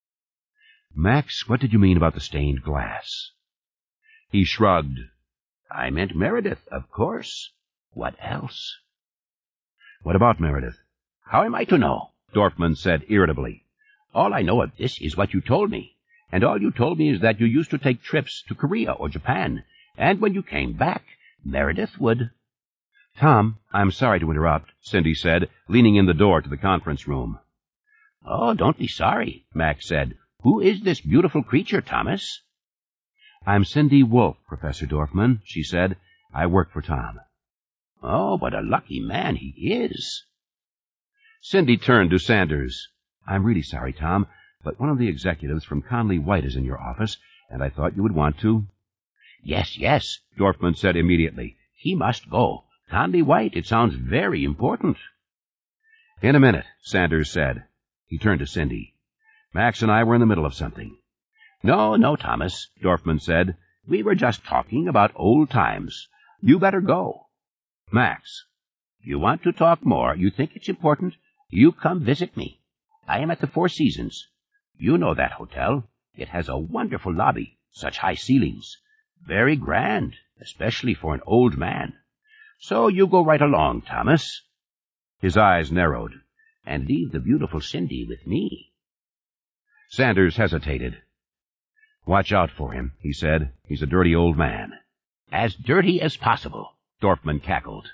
Max, what did you mean about the stained glass? He shrugged. I meant Meredith, of course. What else? What about Meredith? How am I to know? Dorfman said irritably. All I know of this is what you told me. And all you told me is that you used to take trips to Korea or Japan. And when you came back, Meredith would... Tom, I'm sorry to interrupt, Cindy said, leaning in the door to the conference room. Oh, don't be sorry, Max said. Who is this beautiful creature, Thomas? I'm Cindy Wolfe, Professor Dorfman, she said. I work for Tom. Oh, what a lucky man he is. Cindy turned to Sanders. I'm really sorry, Tom, but one of the executives from Conley White is in your office, and I thought you would want to. Yes, yes, Dorfman said immediately. He must go. Conley White, it sounds very important. In a minute, Sanders said. He turned to Cindy. Max and I were in the middle of something. No, no, Thomas, Dorfman said. We were just talking about old times. You better go. Max. You want to talk more? You think it's important? You come visit me. I am at the Four Seasons. You know that hotel. It has a wonderful lobby, such high ceilings. Very grand, especially for an old man. So you go right along, Thomas. His eyes narrowed. And leave the beautiful Cindy with me. Sanders hesitated. Watch out for him, he said. He's a dirty old man. As dirty as possible, Dorfman cackled.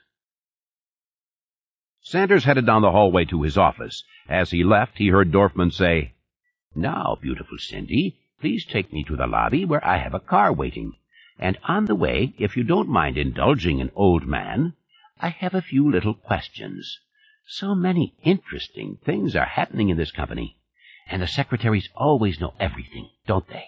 Sanders headed down the hallway to his office. As he left, he heard Dorfman say, Now, beautiful Cindy, please take me to the lobby where I have a car waiting. And on the way, if you don't mind indulging an old man, I have a few little questions. So many interesting things are happening in this company, and the secretaries always know everything, don't they?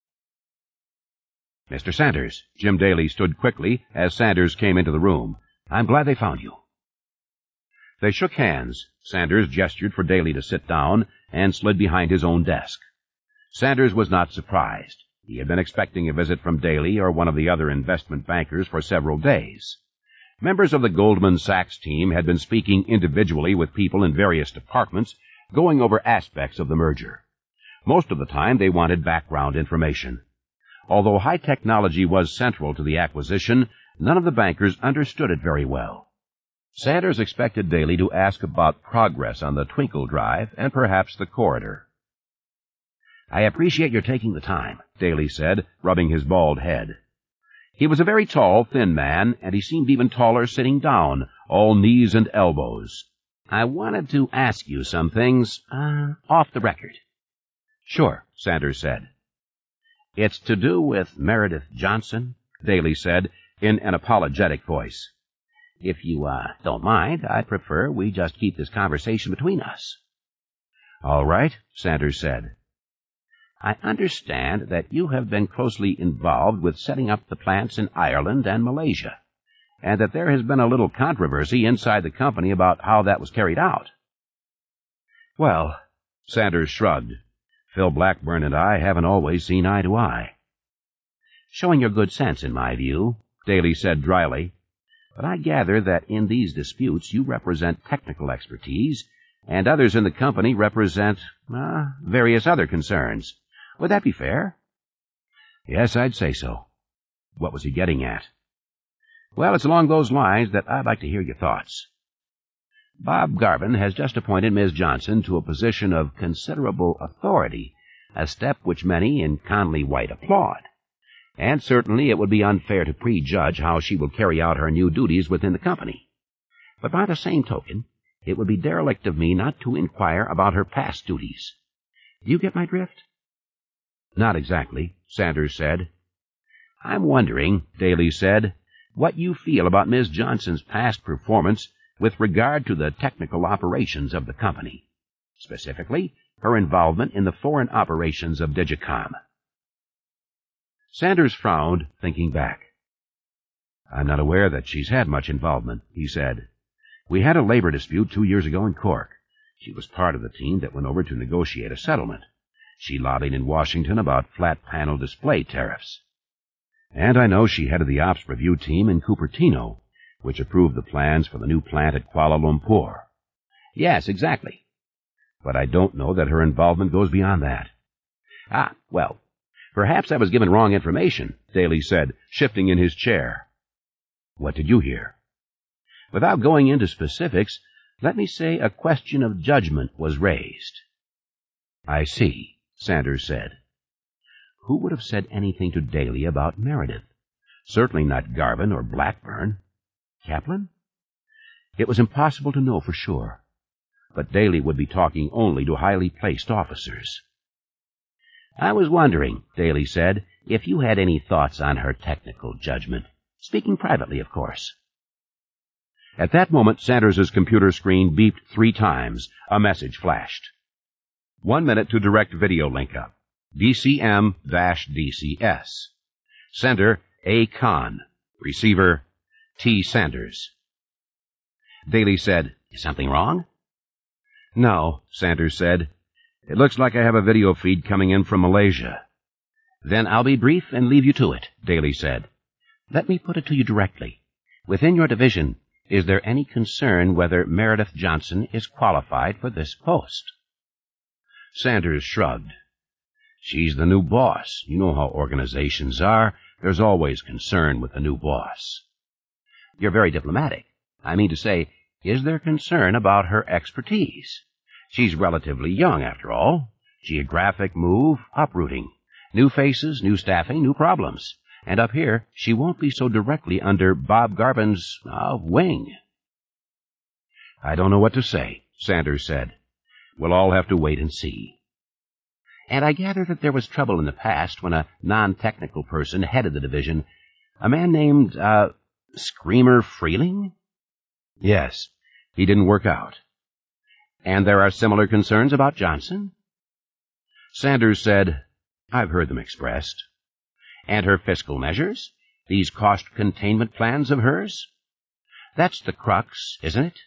Mister Sanders, Jim Daly stood quickly as Sanders came into the room. I'm glad they found you. They shook hands. Sanders gestured for Daly to sit down and slid behind his own desk. Sanders was not surprised. He had been expecting a visit from Daly or one of the other investment bankers for several days. Members of the Goldman Sachs team had been speaking individually with people in various departments, going over aspects of the merger. Most of the time they wanted background information. Although high technology was central to the acquisition, none of the bankers understood it very well. Sanders expected Daly to ask about progress on the Twinkle Drive and perhaps the corridor. I appreciate your taking the time, Daly said, rubbing his bald head. He was a very tall, thin man, and he seemed even taller sitting down, all knees and elbows. I wanted to ask you some things, uh, off the record. Sure, Sanders said. It's to do with Meredith Johnson, Daly said, in an apologetic voice. If you, uh, don't mind, I'd prefer we just keep this conversation between us. All right, Sanders said. I understand that you have been closely involved with setting up the plants in Ireland and Malaysia, and that there has been a little controversy inside the company about how that was carried out. Well, Sanders shrugged. Phil Blackburn and I haven't always seen eye to eye. Showing your good sense, in my view, Daly said dryly. But I gather that in these disputes you represent technical expertise, and others in the company represent, uh, various other concerns. Would that be fair? Yes, I'd say so. What was he getting at? Well, it's along those lines that I'd like to hear your thoughts. Bob Garvin has just appointed Miz Johnson to a position of considerable authority, a step which many in Conley White applaud. And certainly it would be unfair to prejudge how she will carry out her new duties within the company. But by the same token, it would be derelict of me not to inquire about her past duties. Do you get my drift? Not exactly, Sanders said. I'm wondering, Daly said, what you feel about Miz Johnson's past performance with regard to the technical operations of the company. Specifically, her involvement in the foreign operations of Digicom. Sanders frowned, thinking back. I'm not aware that she's had much involvement, he said. We had a labor dispute two years ago in Cork. She was part of the team that went over to negotiate a settlement. She lobbied in Washington about flat panel display tariffs. And I know she headed the ops review team in Cupertino, which approved the plans for the new plant at Kuala Lumpur. Yes, exactly. But I don't know that her involvement goes beyond that. Ah, well, perhaps I was given wrong information, Daly said, shifting in his chair. What did you hear? Without going into specifics, let me say a question of judgment was raised. I see, Sanders said. Who would have said anything to Daly about Meredith? Certainly not Garvin or Blackburn. Kaplan? It was impossible to know for sure, but Daly would be talking only to highly placed officers. I was wondering, Daly said, if you had any thoughts on her technical judgment, speaking privately, of course. At that moment, Sanders's computer screen beeped three times. A message flashed. One minute to direct video link up. D C M D C S. Sender, A. Khan. Receiver, T. Sanders. Daly said, Is something wrong? No, Sanders said. It looks like I have a video feed coming in from Malaysia. Then I'll be brief and leave you to it, Daly said. Let me put it to you directly. Within your division, is there any concern whether Meredith Johnson is qualified for this post? Sanders shrugged. She's the new boss. You know how organizations are. There's always concern with the new boss. You're very diplomatic. I mean to say, is there concern about her expertise? She's relatively young, after all. Geographic move, uprooting. New faces, new staffing, new problems. And up here, she won't be so directly under Bob Garvin's uh, wing. I don't know what to say, Sanders said. We'll all have to wait and see. And I gather that there was trouble in the past when a non-technical person headed the division. A man named, uh, Screamer Freeling? Yes, he didn't work out. And there are similar concerns about Johnson? Sanders said, I've heard them expressed. And her fiscal measures? These cost containment plans of hers? That's the crux, isn't it?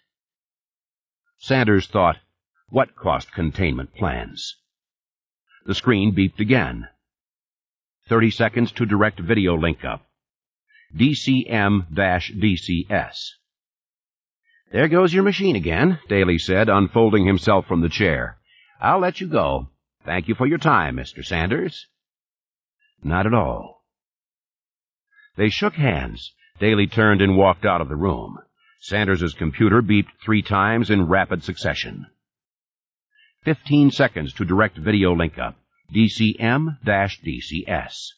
Sanders thought, what cost containment plans? The screen beeped again. Thirty seconds to direct video link up. D C M D C S. There goes your machine again, Daly said, unfolding himself from the chair. I'll let you go. Thank you for your time, Mister Sanders. Not at all. They shook hands. Daly turned and walked out of the room. Sanders's computer beeped three times in rapid succession. Fifteen seconds to direct video link up. D C M D C S.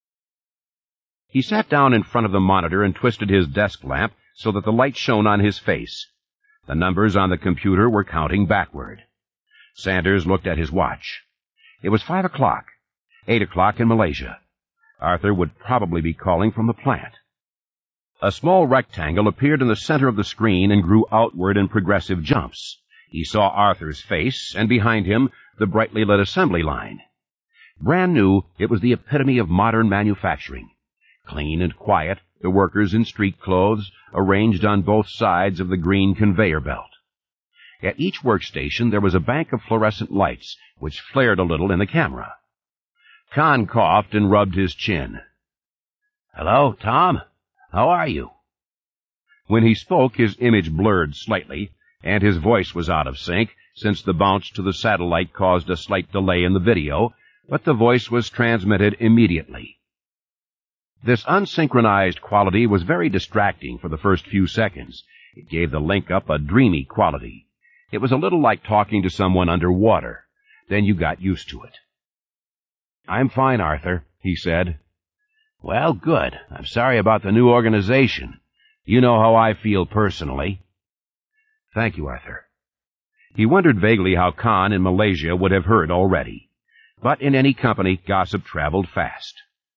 He sat down in front of the monitor and twisted his desk lamp so that the light shone on his face. The numbers on the computer were counting backward. Sanders looked at his watch. It was five o'clock. Eight o'clock in Malaysia. Arthur would probably be calling from the plant. A small rectangle appeared in the center of the screen and grew outward in progressive jumps. He saw Arthur's face, and behind him, the brightly lit assembly line. Brand new, it was the epitome of modern manufacturing. Clean and quiet, the workers in street clothes, arranged on both sides of the green conveyor belt. At each workstation there was a bank of fluorescent lights, which flared a little in the camera. Khan coughed and rubbed his chin. Hello, Tom. How are you? When he spoke, his image blurred slightly, and his voice was out of sync, since the bounce to the satellite caused a slight delay in the video, but the voice was transmitted immediately. This unsynchronized quality was very distracting for the first few seconds. It gave the link-up a dreamy quality. It was a little like talking to someone underwater. Then you got used to it. I'm fine, Arthur, he said. Well, good. I'm sorry about the new organization. You know how I feel personally. Thank you, Arthur. He wondered vaguely how Khan in Malaysia would have heard already. But in any company, gossip traveled fast.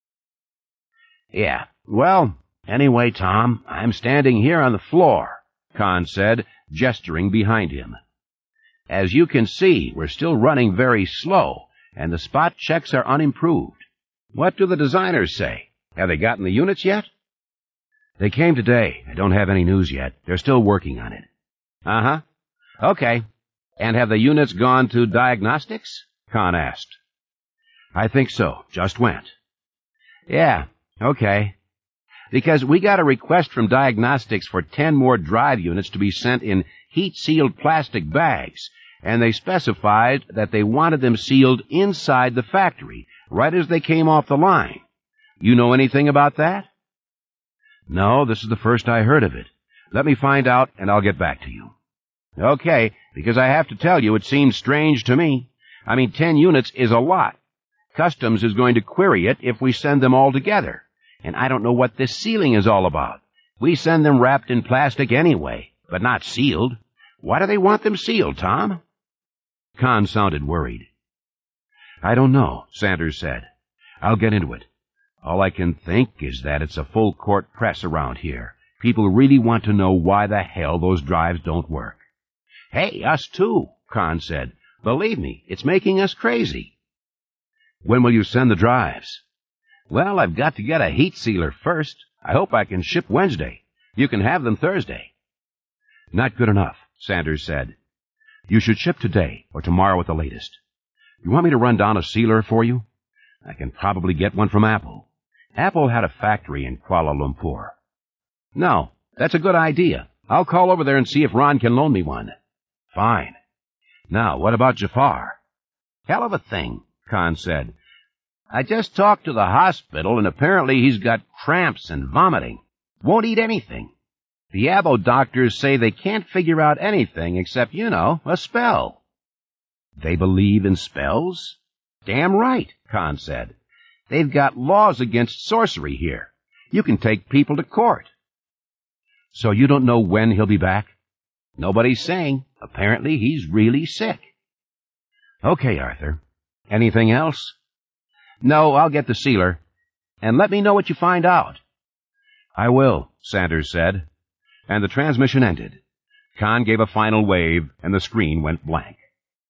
Yeah, well, anyway, Tom, I'm standing here on the floor, Khan said, gesturing behind him. As you can see, we're still running very slow, and the spot checks are unimproved. What do the designers say? Have they gotten the units yet? They came today. I don't have any news yet. They're still working on it. Uh-huh. Okay. And have the units gone to diagnostics? Con asked. I think so. Just went. Yeah, okay. Because we got a request from diagnostics for ten more drive units to be sent in heat-sealed plastic bags, and they specified that they wanted them sealed inside the factory, right as they came off the line. You know anything about that? No, this is the first I heard of it. Let me find out, and I'll get back to you. Okay, because I have to tell you, it seems strange to me. I mean, ten units is a lot. Customs is going to query it if we send them all together. And I don't know what this sealing is all about. We send them wrapped in plastic anyway, but not sealed. Why do they want them sealed, Tom? Con sounded worried. I don't know, Sanders said. I'll get into it. All I can think is that it's a full-court press around here. People really want to know why the hell those drives don't work. Hey, us too, Con said. Believe me, it's making us crazy. When will you send the drives? Well, I've got to get a heat sealer first. I hope I can ship Wednesday. You can have them Thursday. Not good enough, Sanders said. You should ship today or tomorrow at the latest. You want me to run down a sealer for you? I can probably get one from Apple. Apple had a factory in Kuala Lumpur. No, that's a good idea. I'll call over there and see if Ron can loan me one. Fine. Now, what about Jafar? Hell of a thing, Con said. I just talked to the hospital, and apparently he's got cramps and vomiting. Won't eat anything. The Abo doctors say they can't figure out anything except, you know, a spell. They believe in spells? Damn right, Con said. They've got laws against sorcery here. You can take people to court. So you don't know when he'll be back? Nobody's saying. Apparently he's really sick. Okay, Arthur. Anything else? No, I'll get the sealer. And let me know what you find out. I will, Sanders said. And the transmission ended. Con gave a final wave, and the screen went blank.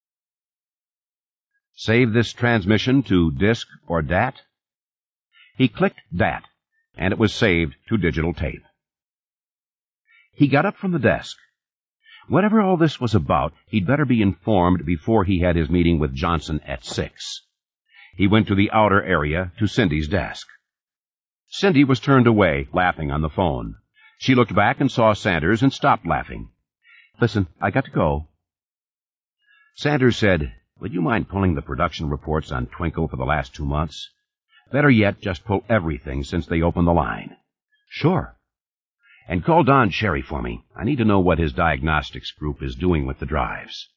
Save this transmission to disk or D A T? He clicked D A T, and it was saved to digital tape. He got up from the desk. Whatever all this was about, he'd better be informed before he had his meeting with Johnson at six. He went to the outer area to Cindy's desk. Cindy was turned away, laughing on the phone. She looked back and saw Sanders and stopped laughing. Listen, I got to go. Sanders said, would you mind pulling the production reports on Twinkle for the last two months? Better yet, just pull everything since they opened the line. Sure. And call Don Cherry for me. I need to know what his diagnostics group is doing with the drives.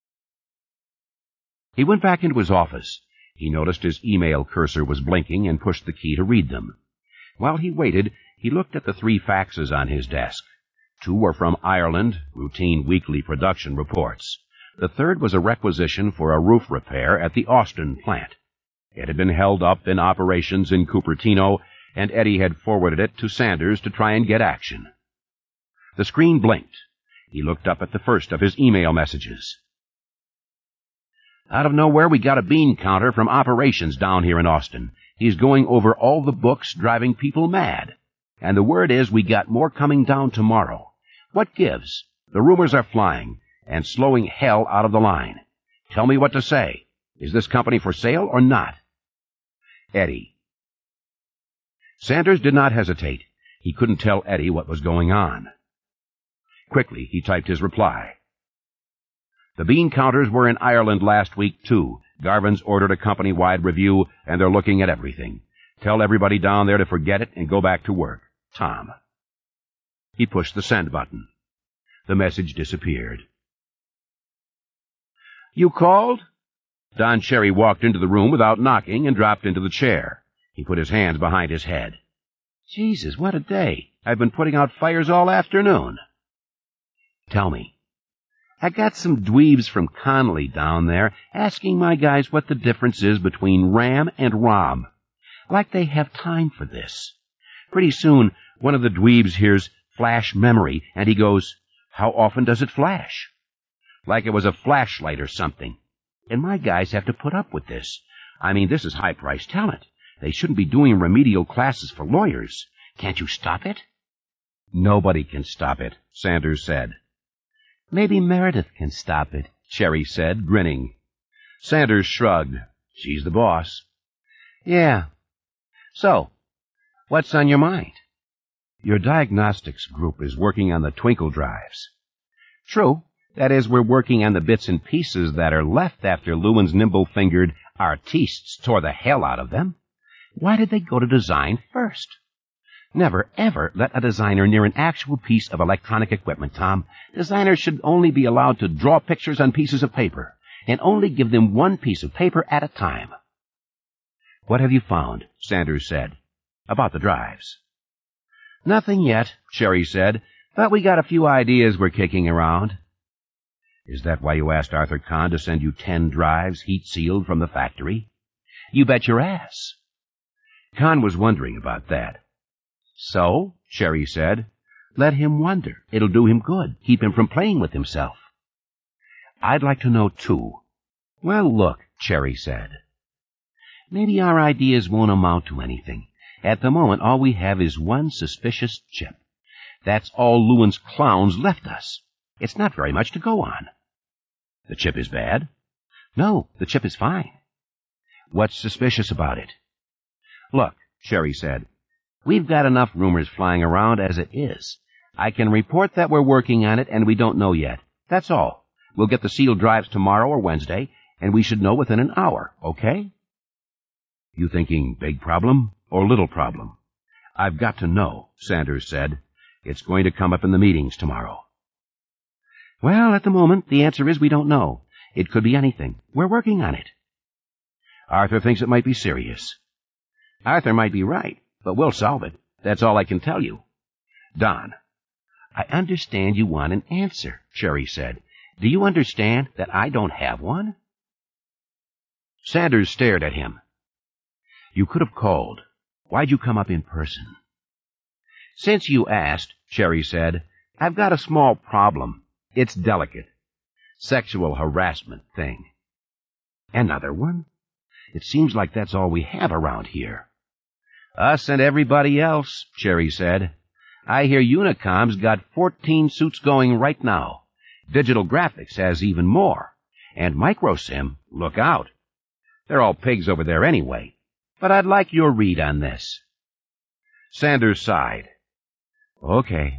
He went back into his office. He noticed his email cursor was blinking and pushed the key to read them. While he waited, he looked at the three faxes on his desk. Two were from Ireland, routine weekly production reports. The third was a requisition for a roof repair at the Austin plant. It had been held up in operations in Cupertino, and Eddie had forwarded it to Sanders to try and get action. The screen blinked. He looked up at the first of his email messages. Out of nowhere, we got a bean counter from operations down here in Austin. He's going over all the books, driving people mad. And the word is we got more coming down tomorrow. What gives? The rumors are flying and slowing hell out of the line. Tell me what to say. Is this company for sale or not? Eddie. Sanders did not hesitate. He couldn't tell Eddie what was going on. Quickly, he typed his reply. The bean counters were in Ireland last week, too. Garvin's ordered a company-wide review, and they're looking at everything. Tell everybody down there to forget it and go back to work. Tom. He pushed the send button. The message disappeared. You called? Don Cherry walked into the room without knocking and dropped into the chair. He put his hands behind his head. Jesus, what a day. I've been putting out fires all afternoon. Tell me. I got some dweebs from Conley down there asking my guys what the difference is between RAM and ROM. Like they have time for this. Pretty soon, one of the dweebs hears flash memory, and he goes, how often does it flash? like it was a flashlight or something. And my guys have to put up with this. I mean, this is high-priced talent. They shouldn't be doing remedial classes for lawyers. Can't you stop it? Nobody can stop it, Sanders said. Maybe Meredith can stop it, Cherry said, grinning. Sanders shrugged. She's the boss. Yeah. So, what's on your mind? Your diagnostics group is working on the twinkle drives. True. That is, we're working on the bits and pieces that are left after Lewin's nimble-fingered artistes tore the hell out of them. Why did they go to design first? Never, ever let a designer near an actual piece of electronic equipment, Tom. Designers should only be allowed to draw pictures on pieces of paper, and only give them one piece of paper at a time. What have you found? Sanders said. About the drives. Nothing yet, Cherry said, but we got a few ideas we're kicking around. Is that why you asked Arthur Kahn to send you ten drives heat-sealed from the factory? You bet your ass. Kahn was wondering about that. So, Cherry said, let him wonder. It'll do him good. Keep him from playing with himself. I'd like to know, too. Well, look, Cherry said. Maybe our ideas won't amount to anything. At the moment, all we have is one suspicious chip. That's all Lewin's clowns left us. It's not very much to go on. The chip is bad? No, the chip is fine. What's suspicious about it? Look, Cherry said, we've got enough rumors flying around as it is. I can report that we're working on it, and we don't know yet. That's all. We'll get the sealed drives tomorrow or Wednesday, and we should know within an hour, okay? You thinking big problem or little problem? I've got to know, Sanders said. It's going to come up in the meetings tomorrow. Well, at the moment, the answer is we don't know. It could be anything. We're working on it. Arthur thinks it might be serious. Arthur might be right, but we'll solve it. That's all I can tell you. Don. I understand you want an answer, Cherry said. Do you understand that I don't have one? Sanders stared at him. You could have called. Why'd you come up in person? Since you asked, Cherry said, I've got a small problem. It's delicate. Sexual harassment thing. Another one? It seems like that's all we have around here. Us and everybody else, Cherry said. I hear Unicom's got fourteen suits going right now. Digital Graphics has even more. And Microsim, look out. They're all pigs over there anyway. But I'd like your read on this. Sanders sighed. Okay.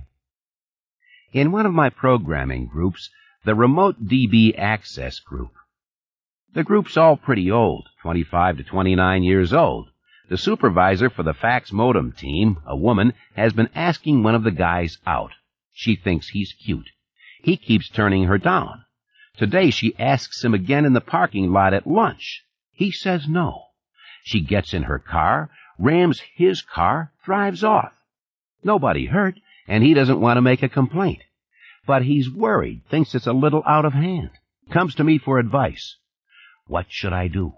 In one of my programming groups, the Remote D B Access Group. The group's all pretty old, twenty-five to twenty-nine years old. The supervisor for the fax modem team, a woman, has been asking one of the guys out. She thinks he's cute. He keeps turning her down. Today she asks him again in the parking lot at lunch. He says no. She gets in her car, rams his car, drives off. Nobody hurt, and he doesn't want to make a complaint. But he's worried, thinks it's a little out of hand. Comes to me for advice. What should I do?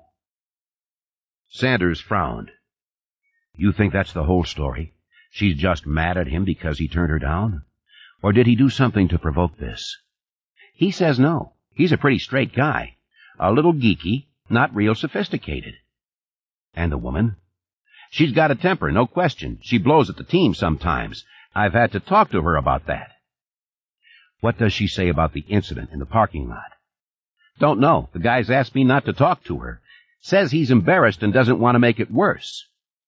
Sanders frowned. You think that's the whole story? She's just mad at him because he turned her down? Or did he do something to provoke this? He says no. He's a pretty straight guy. A little geeky, not real sophisticated. And the woman? She's got a temper, no question. She blows at the team sometimes. I've had to talk to her about that. What does she say about the incident in the parking lot? Don't know. The guy's asked me not to talk to her. Says he's embarrassed and doesn't want to make it worse.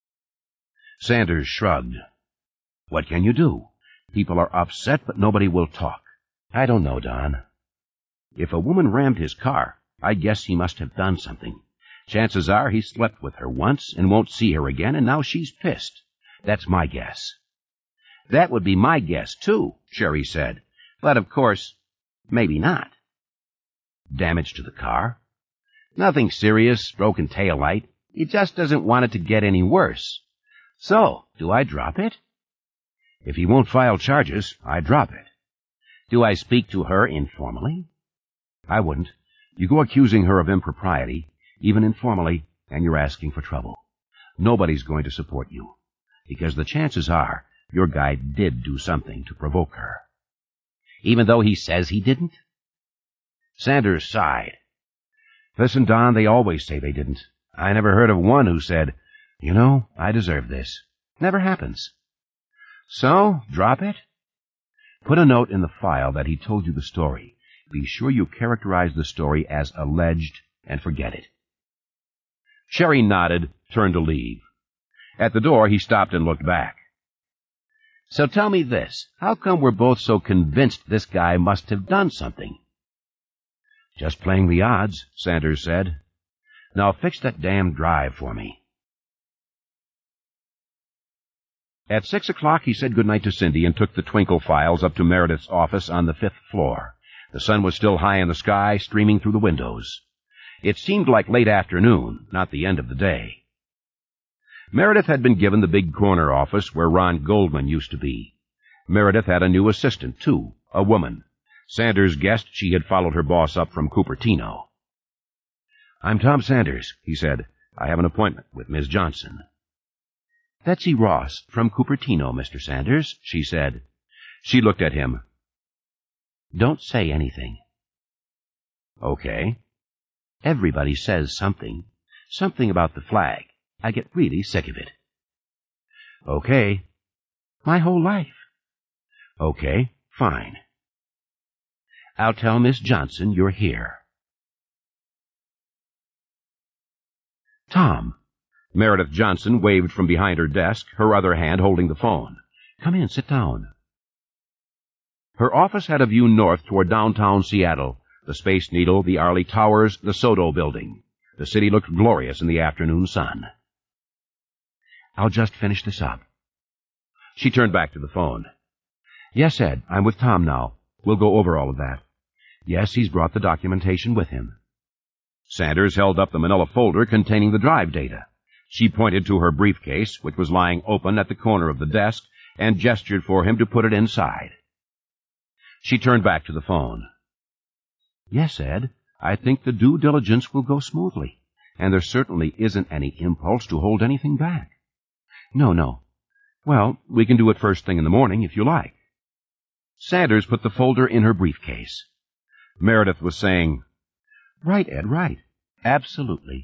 Sanders shrugged. What can you do? People are upset, but nobody will talk. I don't know, Don. If a woman rammed his car, I guess he must have done something. Chances are he slept with her once and won't see her again, and now she's pissed. That's my guess. That would be my guess, too, Cherry said. But, of course, maybe not. Damage to the car? Nothing serious, broken taillight. He just doesn't want it to get any worse. So, do I drop it? If he won't file charges, I drop it. Do I speak to her informally? I wouldn't. You go accusing her of impropriety, even informally, and you're asking for trouble. Nobody's going to support you, because the chances are your guy did do something to provoke her. Even though he says he didn't? Sanders sighed. Listen, Don, they always say they didn't. I never heard of one who said, you know, I deserve this. Never happens. So, drop it. Put a note in the file that he told you the story. Be sure you characterize the story as alleged and forget it. Sherry nodded, turned to leave. At the door, he stopped and looked back. So tell me this. How come we're both so convinced this guy must have done something? Just playing the odds, Sanders said. Now fix that damn drive for me. At six o'clock, he said goodnight to Cindy and took the Twinkle files up to Meredith's office on the fifth floor. The sun was still high in the sky, streaming through the windows. It seemed like late afternoon, not the end of the day. Meredith had been given the big corner office where Ron Goldman used to be. Meredith had a new assistant, too, a woman. Sanders guessed she had followed her boss up from Cupertino. I'm Tom Sanders, he said. I have an appointment with Miss Johnson. Betsy Ross, from Cupertino, Mister Sanders, she said. She looked at him. Don't say anything. Okay. Everybody says something. Something about the flag. I get really sick of it. Okay. My whole life. Okay, fine. I'll tell Miss Johnson you're here. Tom. Meredith Johnson waved from behind her desk, her other hand holding the phone. Come in, sit down. Her office had a view north toward downtown Seattle, the Space Needle, the Arley Towers, the Soto Building. The city looked glorious in the afternoon sun. I'll just finish this up. She turned back to the phone. Yes, Ed, I'm with Tom now. We'll go over all of that. Yes, he's brought the documentation with him. Sanders held up the manila folder containing the drive data. She pointed to her briefcase, which was lying open at the corner of the desk, and gestured for him to put it inside. She turned back to the phone. Yes, Ed, I think the due diligence will go smoothly, and there certainly isn't any impulse to hold anything back. No, no. Well, we can do it first thing in the morning, if you like. Sanders put the folder in her briefcase. Meredith was saying, Right, Ed, right. Absolutely.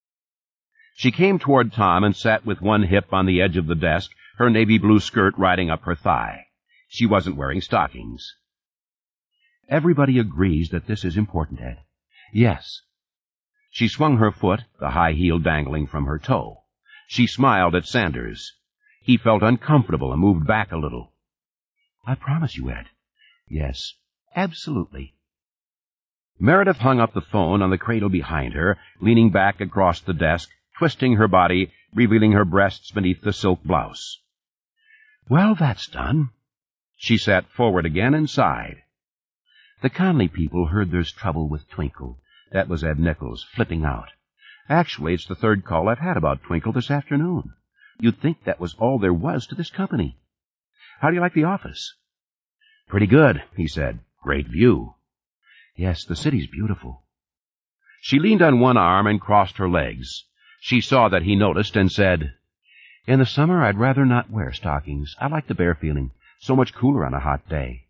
She came toward Tom and sat with one hip on the edge of the desk, her navy blue skirt riding up her thigh. She wasn't wearing stockings. Everybody agrees that this is important, Ed. Yes. She swung her foot, the high heel dangling from her toe. She smiled at Sanders. He felt uncomfortable and moved back a little. I promise you, Ed. Yes, absolutely. Meredith hung up the phone on the cradle behind her, leaning back across the desk, twisting her body, revealing her breasts beneath the silk blouse. Well, that's done. She sat forward again and sighed. The Conley people heard there's trouble with Twinkle. That was Ed Nichols, flipping out. Actually, it's the third call I've had about Twinkle this afternoon. You'd think that was all there was to this company. How do you like the office? Pretty good, he said. Great view. Yes, the city's beautiful. She leaned on one arm and crossed her legs. She saw that he noticed and said, In the summer, I'd rather not wear stockings. I like the bare feeling. So much cooler on a hot day.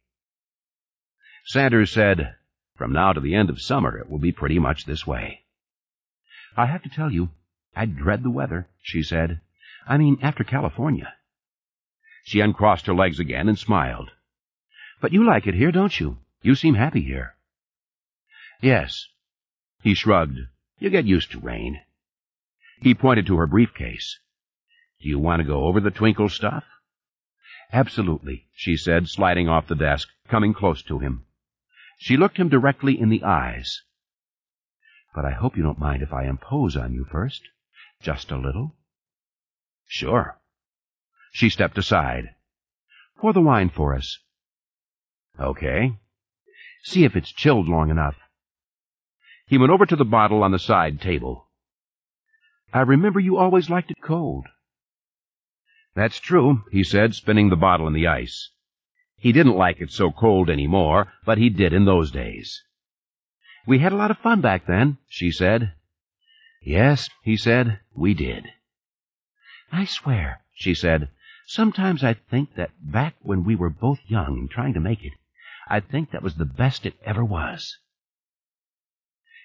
Sanders said, From now to the end of summer, it will be pretty much this way. I have to tell you, I dread the weather, she said. I mean, after California. She uncrossed her legs again and smiled. But you like it here, don't you? You seem happy here. Yes. He shrugged. You get used to rain. He pointed to her briefcase. Do you want to go over the Twinkle stuff? Absolutely, she said, sliding off the desk, coming close to him. She looked him directly in the eyes. But I hope you don't mind if I impose on you first. Just a little. Sure. She stepped aside. Pour the wine for us. Okay. See if it's chilled long enough. He went over to the bottle on the side table. I remember you always liked it cold. That's true, he said, spinning the bottle in the ice. He didn't like it so cold anymore, but he did in those days. We had a lot of fun back then, she said. Yes, he said, we did. I swear, she said, sometimes I think that back when we were both young and trying to make it, I think that was the best it ever was.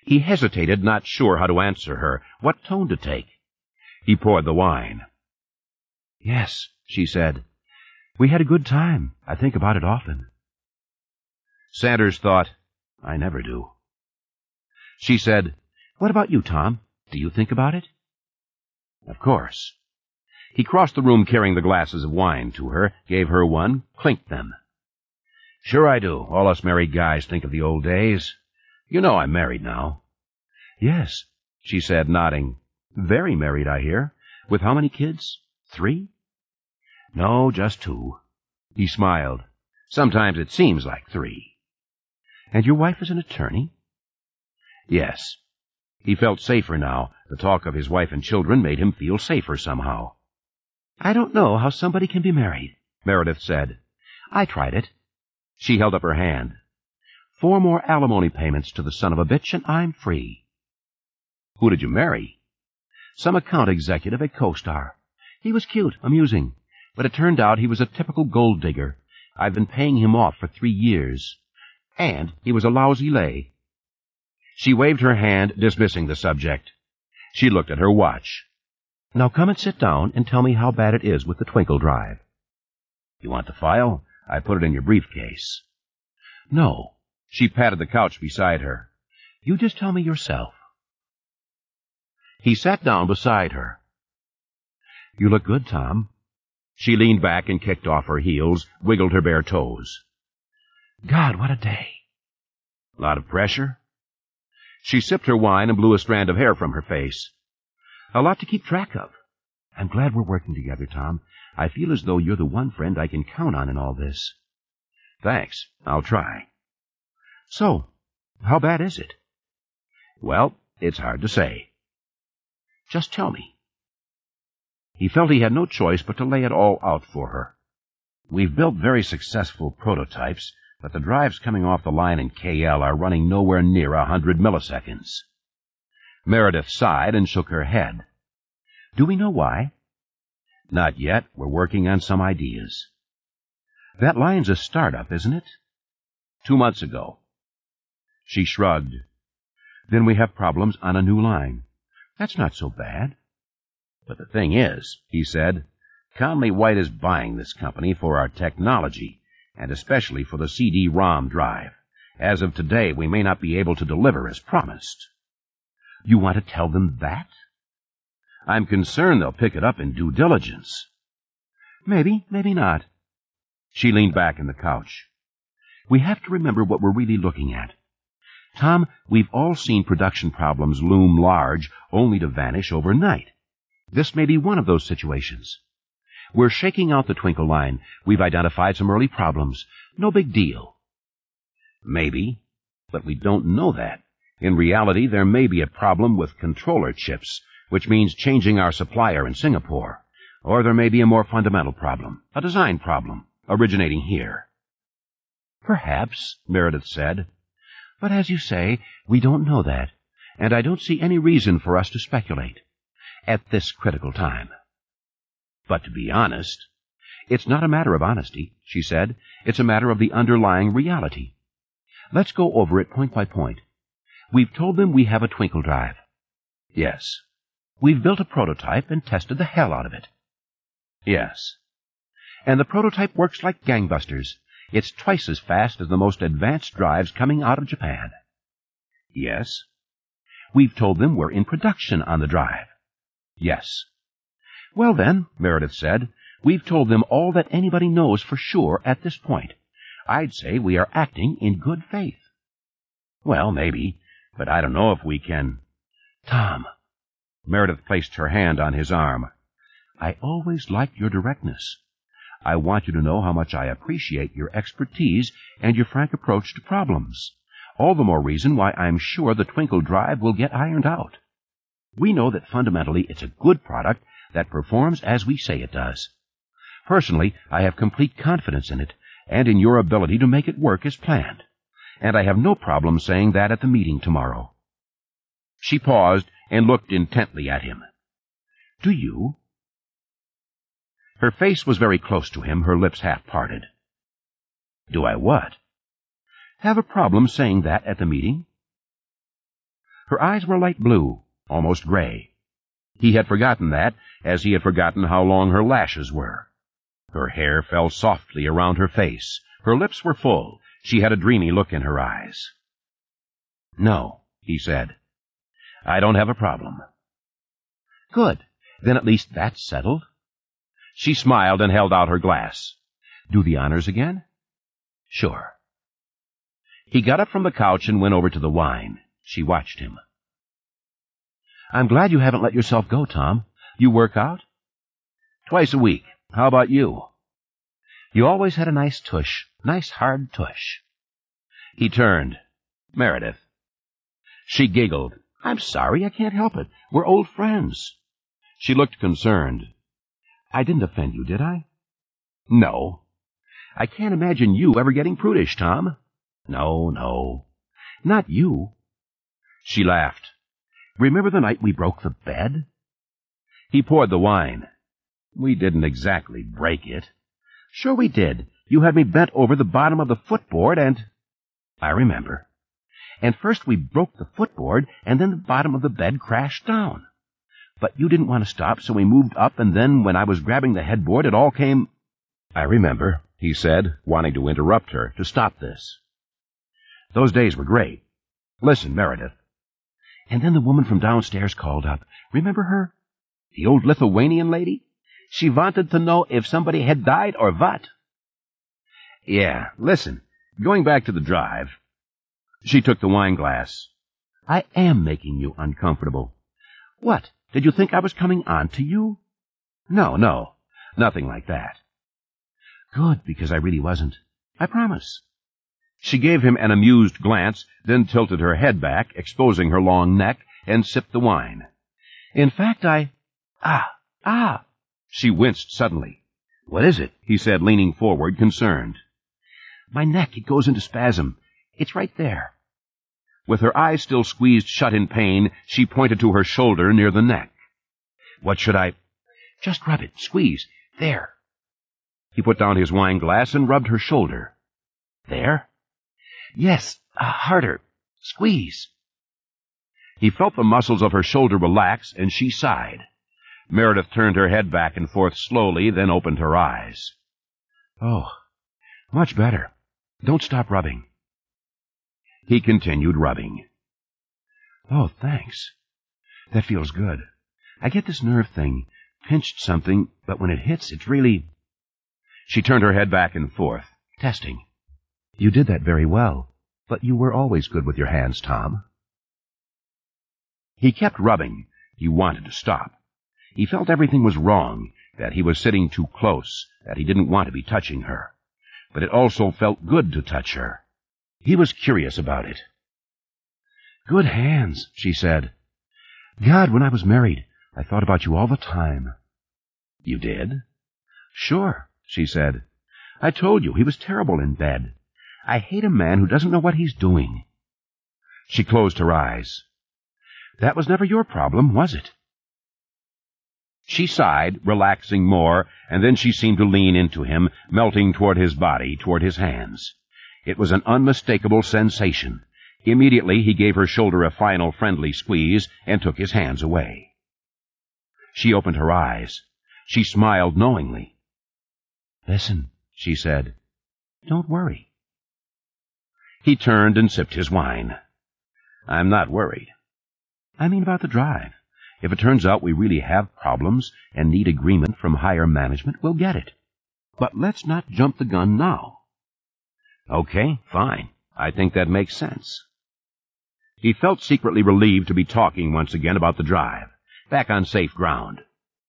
He hesitated, not sure how to answer her, what tone to take. He poured the wine. "Yes," she said. "We had a good time. I think about it often." Sanders thought, "I never do." She said, "What about you, Tom? Do you think about it?" "Of course." He crossed the room carrying the glasses of wine to her, gave her one, clinked them. "Sure I do. All us married guys think of the old days. You know I'm married now." "Yes," she said, nodding. "Very married, I hear. With how many kids? Three?" "No, just two." He smiled. "Sometimes it seems like three." "And your wife is an attorney?" "Yes." He felt safer now. The talk of his wife and children made him feel safer somehow. "I don't know how somebody can be married," Meredith said. "I tried it." She held up her hand. "Four more alimony payments to the son of a bitch, and I'm free." "Who did you marry?" "Some account executive at CoStar. He was cute, amusing, but it turned out he was a typical gold digger. I've been paying him off for three years. And he was a lousy lay." She waved her hand, dismissing the subject. She looked at her watch. "Now come and sit down and tell me how bad it is with the Twinkle Drive." "You want the file? I put it in your briefcase." "No." She patted the couch beside her. "You just tell me yourself." He sat down beside her. "You look good, Tom." She leaned back and kicked off her heels, wiggled her bare toes. "God, what a day." "Lot of pressure?" She sipped her wine and blew a strand of hair from her face. "A lot to keep track of." "I'm glad we're working together, Tom. I feel as though you're the one friend I can count on in all this." "Thanks. I'll try." "So, how bad is it?" "Well, it's hard to say." "Just tell me." He felt he had no choice but to lay it all out for her. "We've built very successful prototypes, but the drives coming off the line in K L are running nowhere near a hundred milliseconds." Meredith sighed and shook her head. "Do we know why?" "Not yet. We're working on some ideas." "That line's a startup, isn't it?" Two months ago." She shrugged. "Then we have problems on a new line. That's not so bad." "But the thing is," he said, "Conley White is buying this company for our technology, and especially for the C D ROM drive. As of today, we may not be able to deliver as promised." "You want to tell them that?" "I'm concerned they'll pick it up in due diligence." "Maybe, maybe not." She leaned back in the couch. "We have to remember what we're really looking at. Tom, we've all seen production problems loom large only to vanish overnight. This may be one of those situations. We're shaking out the Twinkle line. We've identified some early problems. No big deal." "Maybe, but we don't know that. In reality, there may be a problem with controller chips, which means changing our supplier in Singapore. Or there may be a more fundamental problem, a design problem, originating here." "Perhaps," Meredith said. "But as you say, we don't know that, and I don't see any reason for us to speculate at this critical time." "But to be honest—" "It's not a matter of honesty," she said. "It's a matter of the underlying reality. Let's go over it point by point. We've told them we have a Twinkle drive." "Yes." "We've built a prototype and tested the hell out of it." "Yes." "And the prototype works like gangbusters. It's twice as fast as the most advanced drives coming out of Japan." "Yes." "We've told them we're in production on the drive." "Yes." "Well then," Meredith said, "we've told them all that anybody knows for sure at this point. I'd say we are acting in good faith." "Well, maybe, but I don't know if we can—" "Tom." Meredith placed her hand on his arm. "I always liked your directness. I want you to know how much I appreciate your expertise and your frank approach to problems. All the more reason why I'm sure the Twinkle drive will get ironed out. We know that fundamentally it's a good product that performs as we say it does. Personally, I have complete confidence in it and in your ability to make it work as planned. And I have no problem saying that at the meeting tomorrow." She paused and looked intently at him. "Do you?" Her face was very close to him, her lips half parted. "Do I what?" "Have a problem saying that at the meeting?" Her eyes were light blue, almost gray. He had forgotten that, as he had forgotten how long her lashes were. Her hair fell softly around her face. Her lips were full. She had a dreamy look in her eyes. "No," he said. "I don't have a problem." "Good. Then at least that's settled." She smiled and held out her glass. "Do the honors again?" "Sure." He got up from the couch and went over to the wine. She watched him. "I'm glad you haven't let yourself go, Tom. You work out?" "Twice a week. How about you?" "You always had a nice tush, nice hard tush." He turned. "Meredith." She giggled. "I'm sorry, I can't help it. We're old friends." She looked concerned. "I didn't offend you, did I?" "No." "I can't imagine you ever getting prudish, Tom." "No, no." "Not you." She laughed. "Remember the night we broke the bed?" He poured the wine. "We didn't exactly break it." "Sure we did. You had me bent over the bottom of the footboard and—" "I remember." "And first we broke the footboard, and then the bottom of the bed crashed down. But you didn't want to stop, so we moved up, and then when I was grabbing the headboard, it all came—" "I remember," he said, wanting to interrupt her, to stop this. "Those days were great. Listen, Meredith." "And then the woman from downstairs called up. Remember her? The old Lithuanian lady? She wanted to know if somebody had died or what." "Yeah, listen, going back to the drive." She took the wine glass. "I am making you uncomfortable. What, did you think I was coming on to you?" "No, no, nothing like that." "Good, because I really wasn't. I promise." She gave him an amused glance, then tilted her head back, exposing her long neck, and sipped the wine. "In fact, I— Ah, ah!" She winced suddenly. "What is it?" he said, leaning forward, concerned. "My neck, it goes into spasm. It's right there." With her eyes still squeezed shut in pain, she pointed to her shoulder near the neck. "What should I—" "Just rub it. Squeeze. There." He put down his wine glass and rubbed her shoulder. "There?" "Yes, uh, harder. Squeeze." He felt the muscles of her shoulder relax, and she sighed. Meredith turned her head back and forth slowly, then opened her eyes. "Oh, much better. Don't stop rubbing." He continued rubbing. "Oh, thanks. That feels good. I get this nerve thing, pinched something, but when it hits, it's really—" She turned her head back and forth, testing. "You did that very well, but you were always good with your hands, Tom." He kept rubbing. He wanted to stop. He felt everything was wrong, that he was sitting too close, that he didn't want to be touching her. But it also felt good to touch her. He was curious about it. "Good hands," she said. "God, when I was married, I thought about you all the time." "You did?" "Sure," she said. "I told you he was terrible in bed. I hate a man who doesn't know what he's doing." She closed her eyes. "That was never your problem, was it?" She sighed, relaxing more, and then she seemed to lean into him, melting toward his body, toward his hands. It was an unmistakable sensation. Immediately he gave her shoulder a final friendly squeeze and took his hands away. She opened her eyes. She smiled knowingly. "Listen," she said. "Don't worry." He turned and sipped his wine. "I'm not worried." "I mean about the drive. If it turns out we really have problems and need agreement from higher management, we'll get it. But let's not jump the gun now." "Okay, fine. I think that makes sense." He felt secretly relieved to be talking once again about the drive, back on safe ground.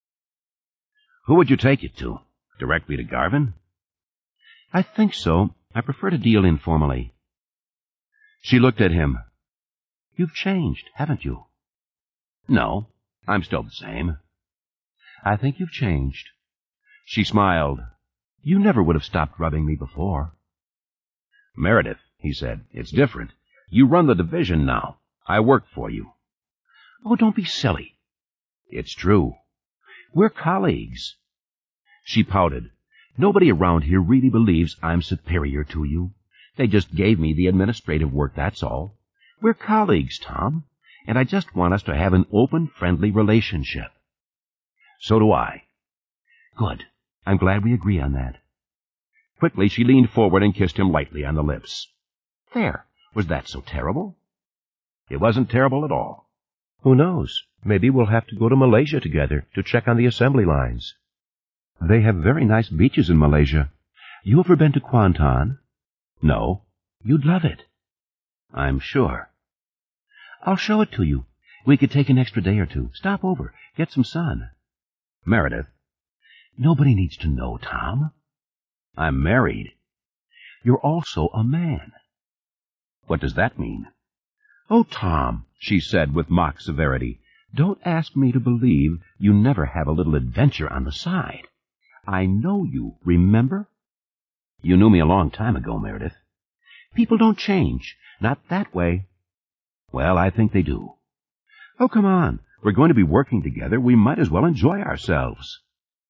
"Who would you take it to? Directly to Garvin?" "I think so. I prefer to deal informally." She looked at him. "You've changed, haven't you?" "No, I'm still the same." "I think you've changed." She smiled. "You never would have stopped rubbing me before." "Meredith," he said, "it's different. You run the division now. I work for you." "Oh, don't be silly." "It's true." "We're colleagues." She pouted. "Nobody around here really believes I'm superior to you. They just gave me the administrative work, that's all. We're colleagues, Tom. and I just want us to have an open, friendly relationship. So do I. Good. I'm glad we agree on that. Quickly, she leaned forward and kissed him lightly on the lips. There. Was that so terrible? It wasn't terrible at all. Who knows? Maybe we'll have to go to Malaysia together to check on the assembly lines. They have very nice beaches in Malaysia. You ever been to Kuantan? No. You'd love it. I'm sure. I'll show it to you. We could take an extra day or two. Stop over. Get some sun. Meredith. Nobody needs to know, Tom. I'm married. You're also a man. What does that mean? Oh, Tom, she said with mock severity, don't ask me to believe you never have a little adventure on the side. I know you, remember? You knew me a long time ago, Meredith. People don't change. Not that way. Well, I think they do. Oh, come on. We're going to be working together. We might as well enjoy ourselves.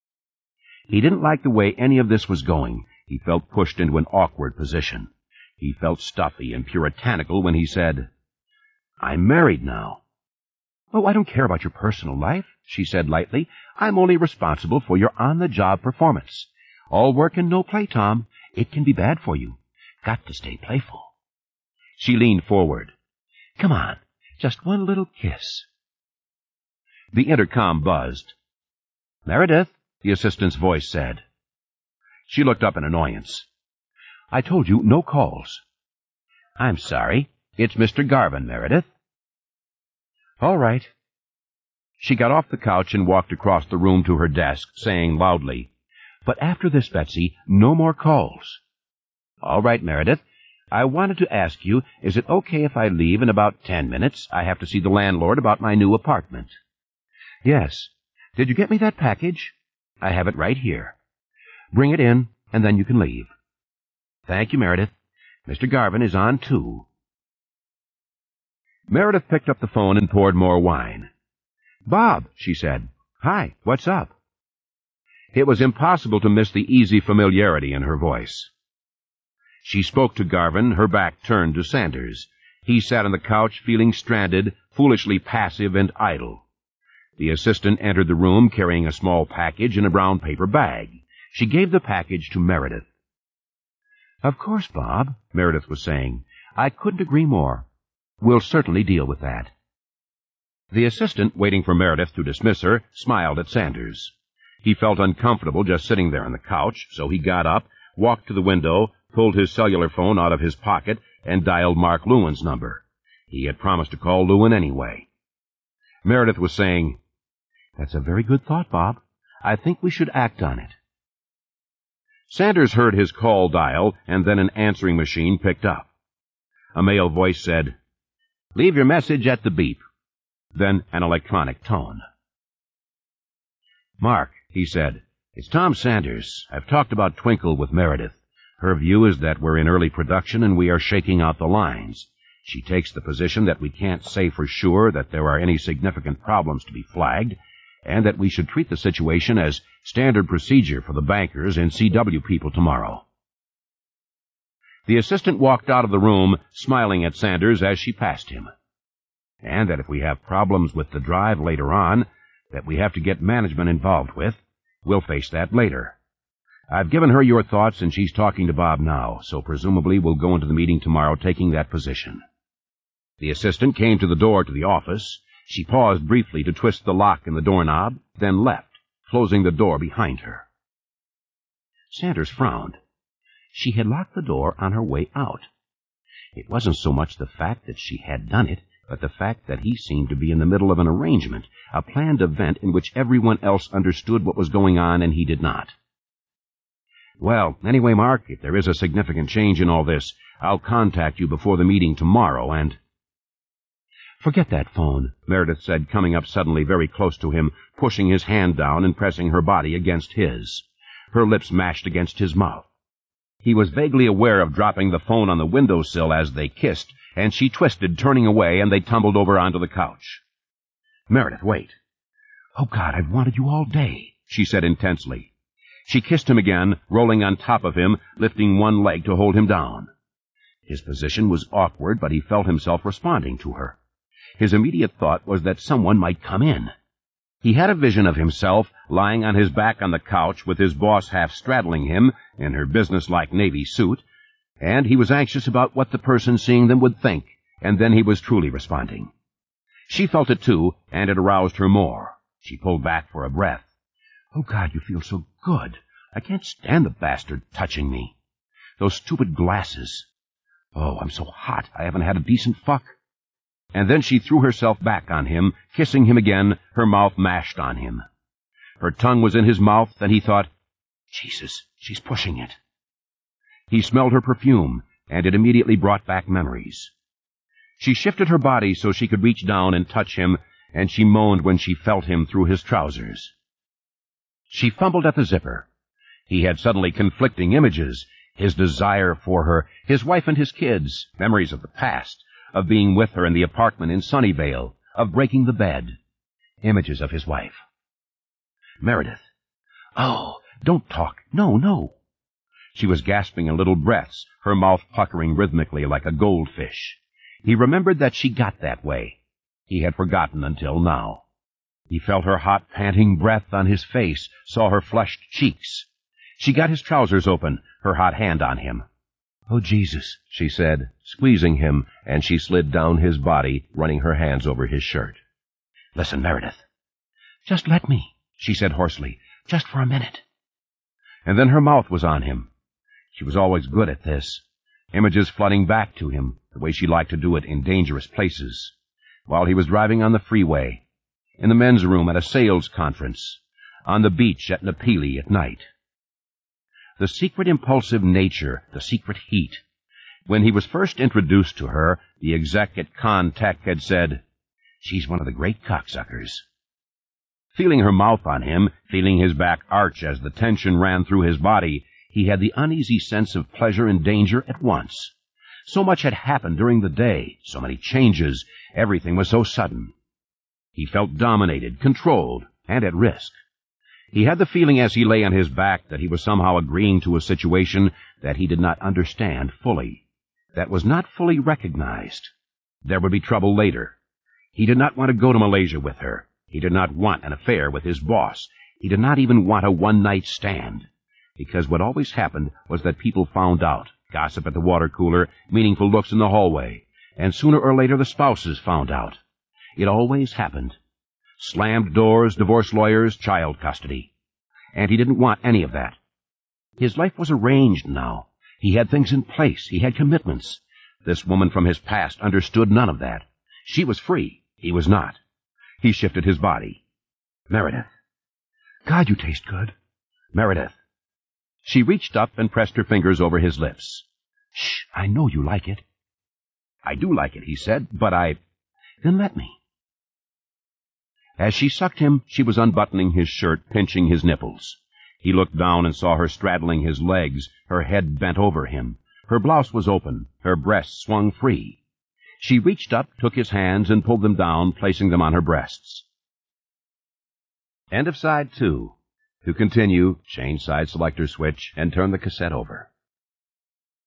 He didn't like the way any of this was going. He felt pushed into an awkward position. He felt stuffy and puritanical when he said, I'm married now. Oh, I don't care about your personal life, she said lightly. I'm only responsible for your on-the-job performance. All work and no play, Tom. It can be bad for you. Got to stay playful. She leaned forward. Come on, just one little kiss. The intercom buzzed. Meredith, the assistant's voice said. She looked up in annoyance. I told you no calls. I'm sorry. It's Mister Garvin, Meredith. All right. She got off the couch and walked across the room to her desk, saying loudly, But after this, Betsy, no more calls. All right, Meredith. I wanted to ask you, is it okay if I leave in about ten minutes? I have to see the landlord about my new apartment. Yes. Did you get me that package? I have it right here. Bring it in, and then you can leave. Thank you, Meredith. Mister Garvin is on, too. Meredith picked up the phone and poured more wine. Bob, she said. Hi, what's up? It was impossible to miss the easy familiarity in her voice. She spoke to Garvin, her back turned to Sanders. He sat on the couch, feeling stranded, foolishly passive and idle. The assistant entered the room carrying a small package in a brown paper bag. She gave the package to Meredith. Of course, Bob, Meredith was saying. I couldn't agree more. We'll certainly deal with that. The assistant, waiting for Meredith to dismiss her, smiled at Sanders. He felt uncomfortable just sitting there on the couch, so he got up, walked to the window, pulled his cellular phone out of his pocket, and dialed Mark Lewin's number. He had promised to call Lewin anyway. Meredith was saying, That's a very good thought, Bob. I think we should act on it. Sanders heard his call dial, and then an answering machine picked up. A male voice said, Leave your message at the beep. Then an electronic tone. Mark, he said, it's Tom Sanders. I've talked about Twinkle with Meredith. Her view is that we're in early production and we are shaking out the lines. She takes the position that we can't say for sure that there are any significant problems to be flagged, and that we should treat the situation as standard procedure for the bankers and C W people tomorrow. The assistant walked out of the room, smiling at Sanders as she passed him. And that if we have problems with the drive later on, that we have to get management involved with, we'll face that later. I've given her your thoughts, and she's talking to Bob now, so presumably we'll go into the meeting tomorrow taking that position. The assistant came to the door to the office. She paused briefly to twist the lock in the doorknob, then left, closing the door behind her. Sanders frowned. She had locked the door on her way out. It wasn't so much the fact that she had done it, but the fact that he seemed to be in the middle of an arrangement, a planned event in which everyone else understood what was going on and he did not. Well, anyway, Mark, if there is a significant change in all this, I'll contact you before the meeting tomorrow, and... Forget that phone, Meredith said, coming up suddenly very close to him, pushing his hand down and pressing her body against his. Her lips mashed against his mouth. He was vaguely aware of dropping the phone on the windowsill as they kissed, and she twisted, turning away, and they tumbled over onto the couch. Meredith, wait. Oh, God, I've wanted you all day, she said intensely. She kissed him again, rolling on top of him, lifting one leg to hold him down. His position was awkward, but he felt himself responding to her. his immediate thought was that someone might come in. He had a vision of himself lying on his back on the couch with his boss half straddling him in her businesslike navy suit, and he was anxious about what the person seeing them would think, and then he was truly responding. She felt it too, and it aroused her more. She pulled back for a breath. "Oh, God, you feel so good. I can't stand the bastard touching me. Those stupid glasses. Oh, I'm so hot, I haven't had a decent fuck." And then she threw herself back on him, kissing him again, her mouth mashed on him. Her tongue was in his mouth, and he thought, "Jesus, she's pushing it." He smelled her perfume, and it immediately brought back memories. She shifted her body so she could reach down and touch him, and she moaned when she felt him through his trousers. She fumbled at the zipper. He had suddenly conflicting images, his desire for her, his wife and his kids, memories of the past, of being with her in the apartment in Sunnyvale, of breaking the bed, images of his wife. "Meredith." "Oh, don't talk. No, no." She was gasping in little breaths, her mouth puckering rhythmically like a goldfish. He remembered that she got that way. He had forgotten until now. He felt her hot, panting breath on his face, saw her flushed cheeks. She got his trousers open, her hot hand on him. "Oh, Jesus," she said, squeezing him, and she slid down his body, running her hands over his shirt. "Listen, Meredith." "Just let me," she said hoarsely, "just for a minute." And then her mouth was on him. She was always good at this. Images flooding back to him, the way she liked to do it in dangerous places. While he was driving on the freeway, in the men's room at a sales conference, on the beach at Napili at night. The secret impulsive nature, the secret heat. When he was first introduced to her, the exec at Con-Tech had said, "She's one of the great cocksuckers." Feeling her mouth on him, feeling his back arch as the tension ran through his body, he had the uneasy sense of pleasure and danger at once. So much had happened during the day, so many changes, everything was so sudden. He felt dominated, controlled, and at risk. He had the feeling as he lay on his back that he was somehow agreeing to a situation that he did not understand fully, that was not fully recognized. There would be trouble later. He did not want to go to Malaysia with her. He did not want an affair with his boss. He did not even want a one-night stand. Because what always happened was that people found out, gossip at the water cooler, meaningful looks in the hallway, and sooner or later the spouses found out. It always happened. Slammed doors, divorce lawyers, child custody. And he didn't want any of that. His life was arranged now. He had things in place. He had commitments. This woman from his past understood none of that. She was free. He was not. He shifted his body. "Meredith." "God, you taste good." "Meredith." She reached up and pressed her fingers over his lips. "Shh, I know you like it." "I do like it," he said, "but I—" "Then let me." As she sucked him, she was unbuttoning his shirt, pinching his nipples. He looked down and saw her straddling his legs, her head bent over him. Her blouse was open, her breasts swung free. She reached up, took his hands, and pulled them down, placing them on her breasts. End of side two. To continue, change side selector switch and turn the cassette over.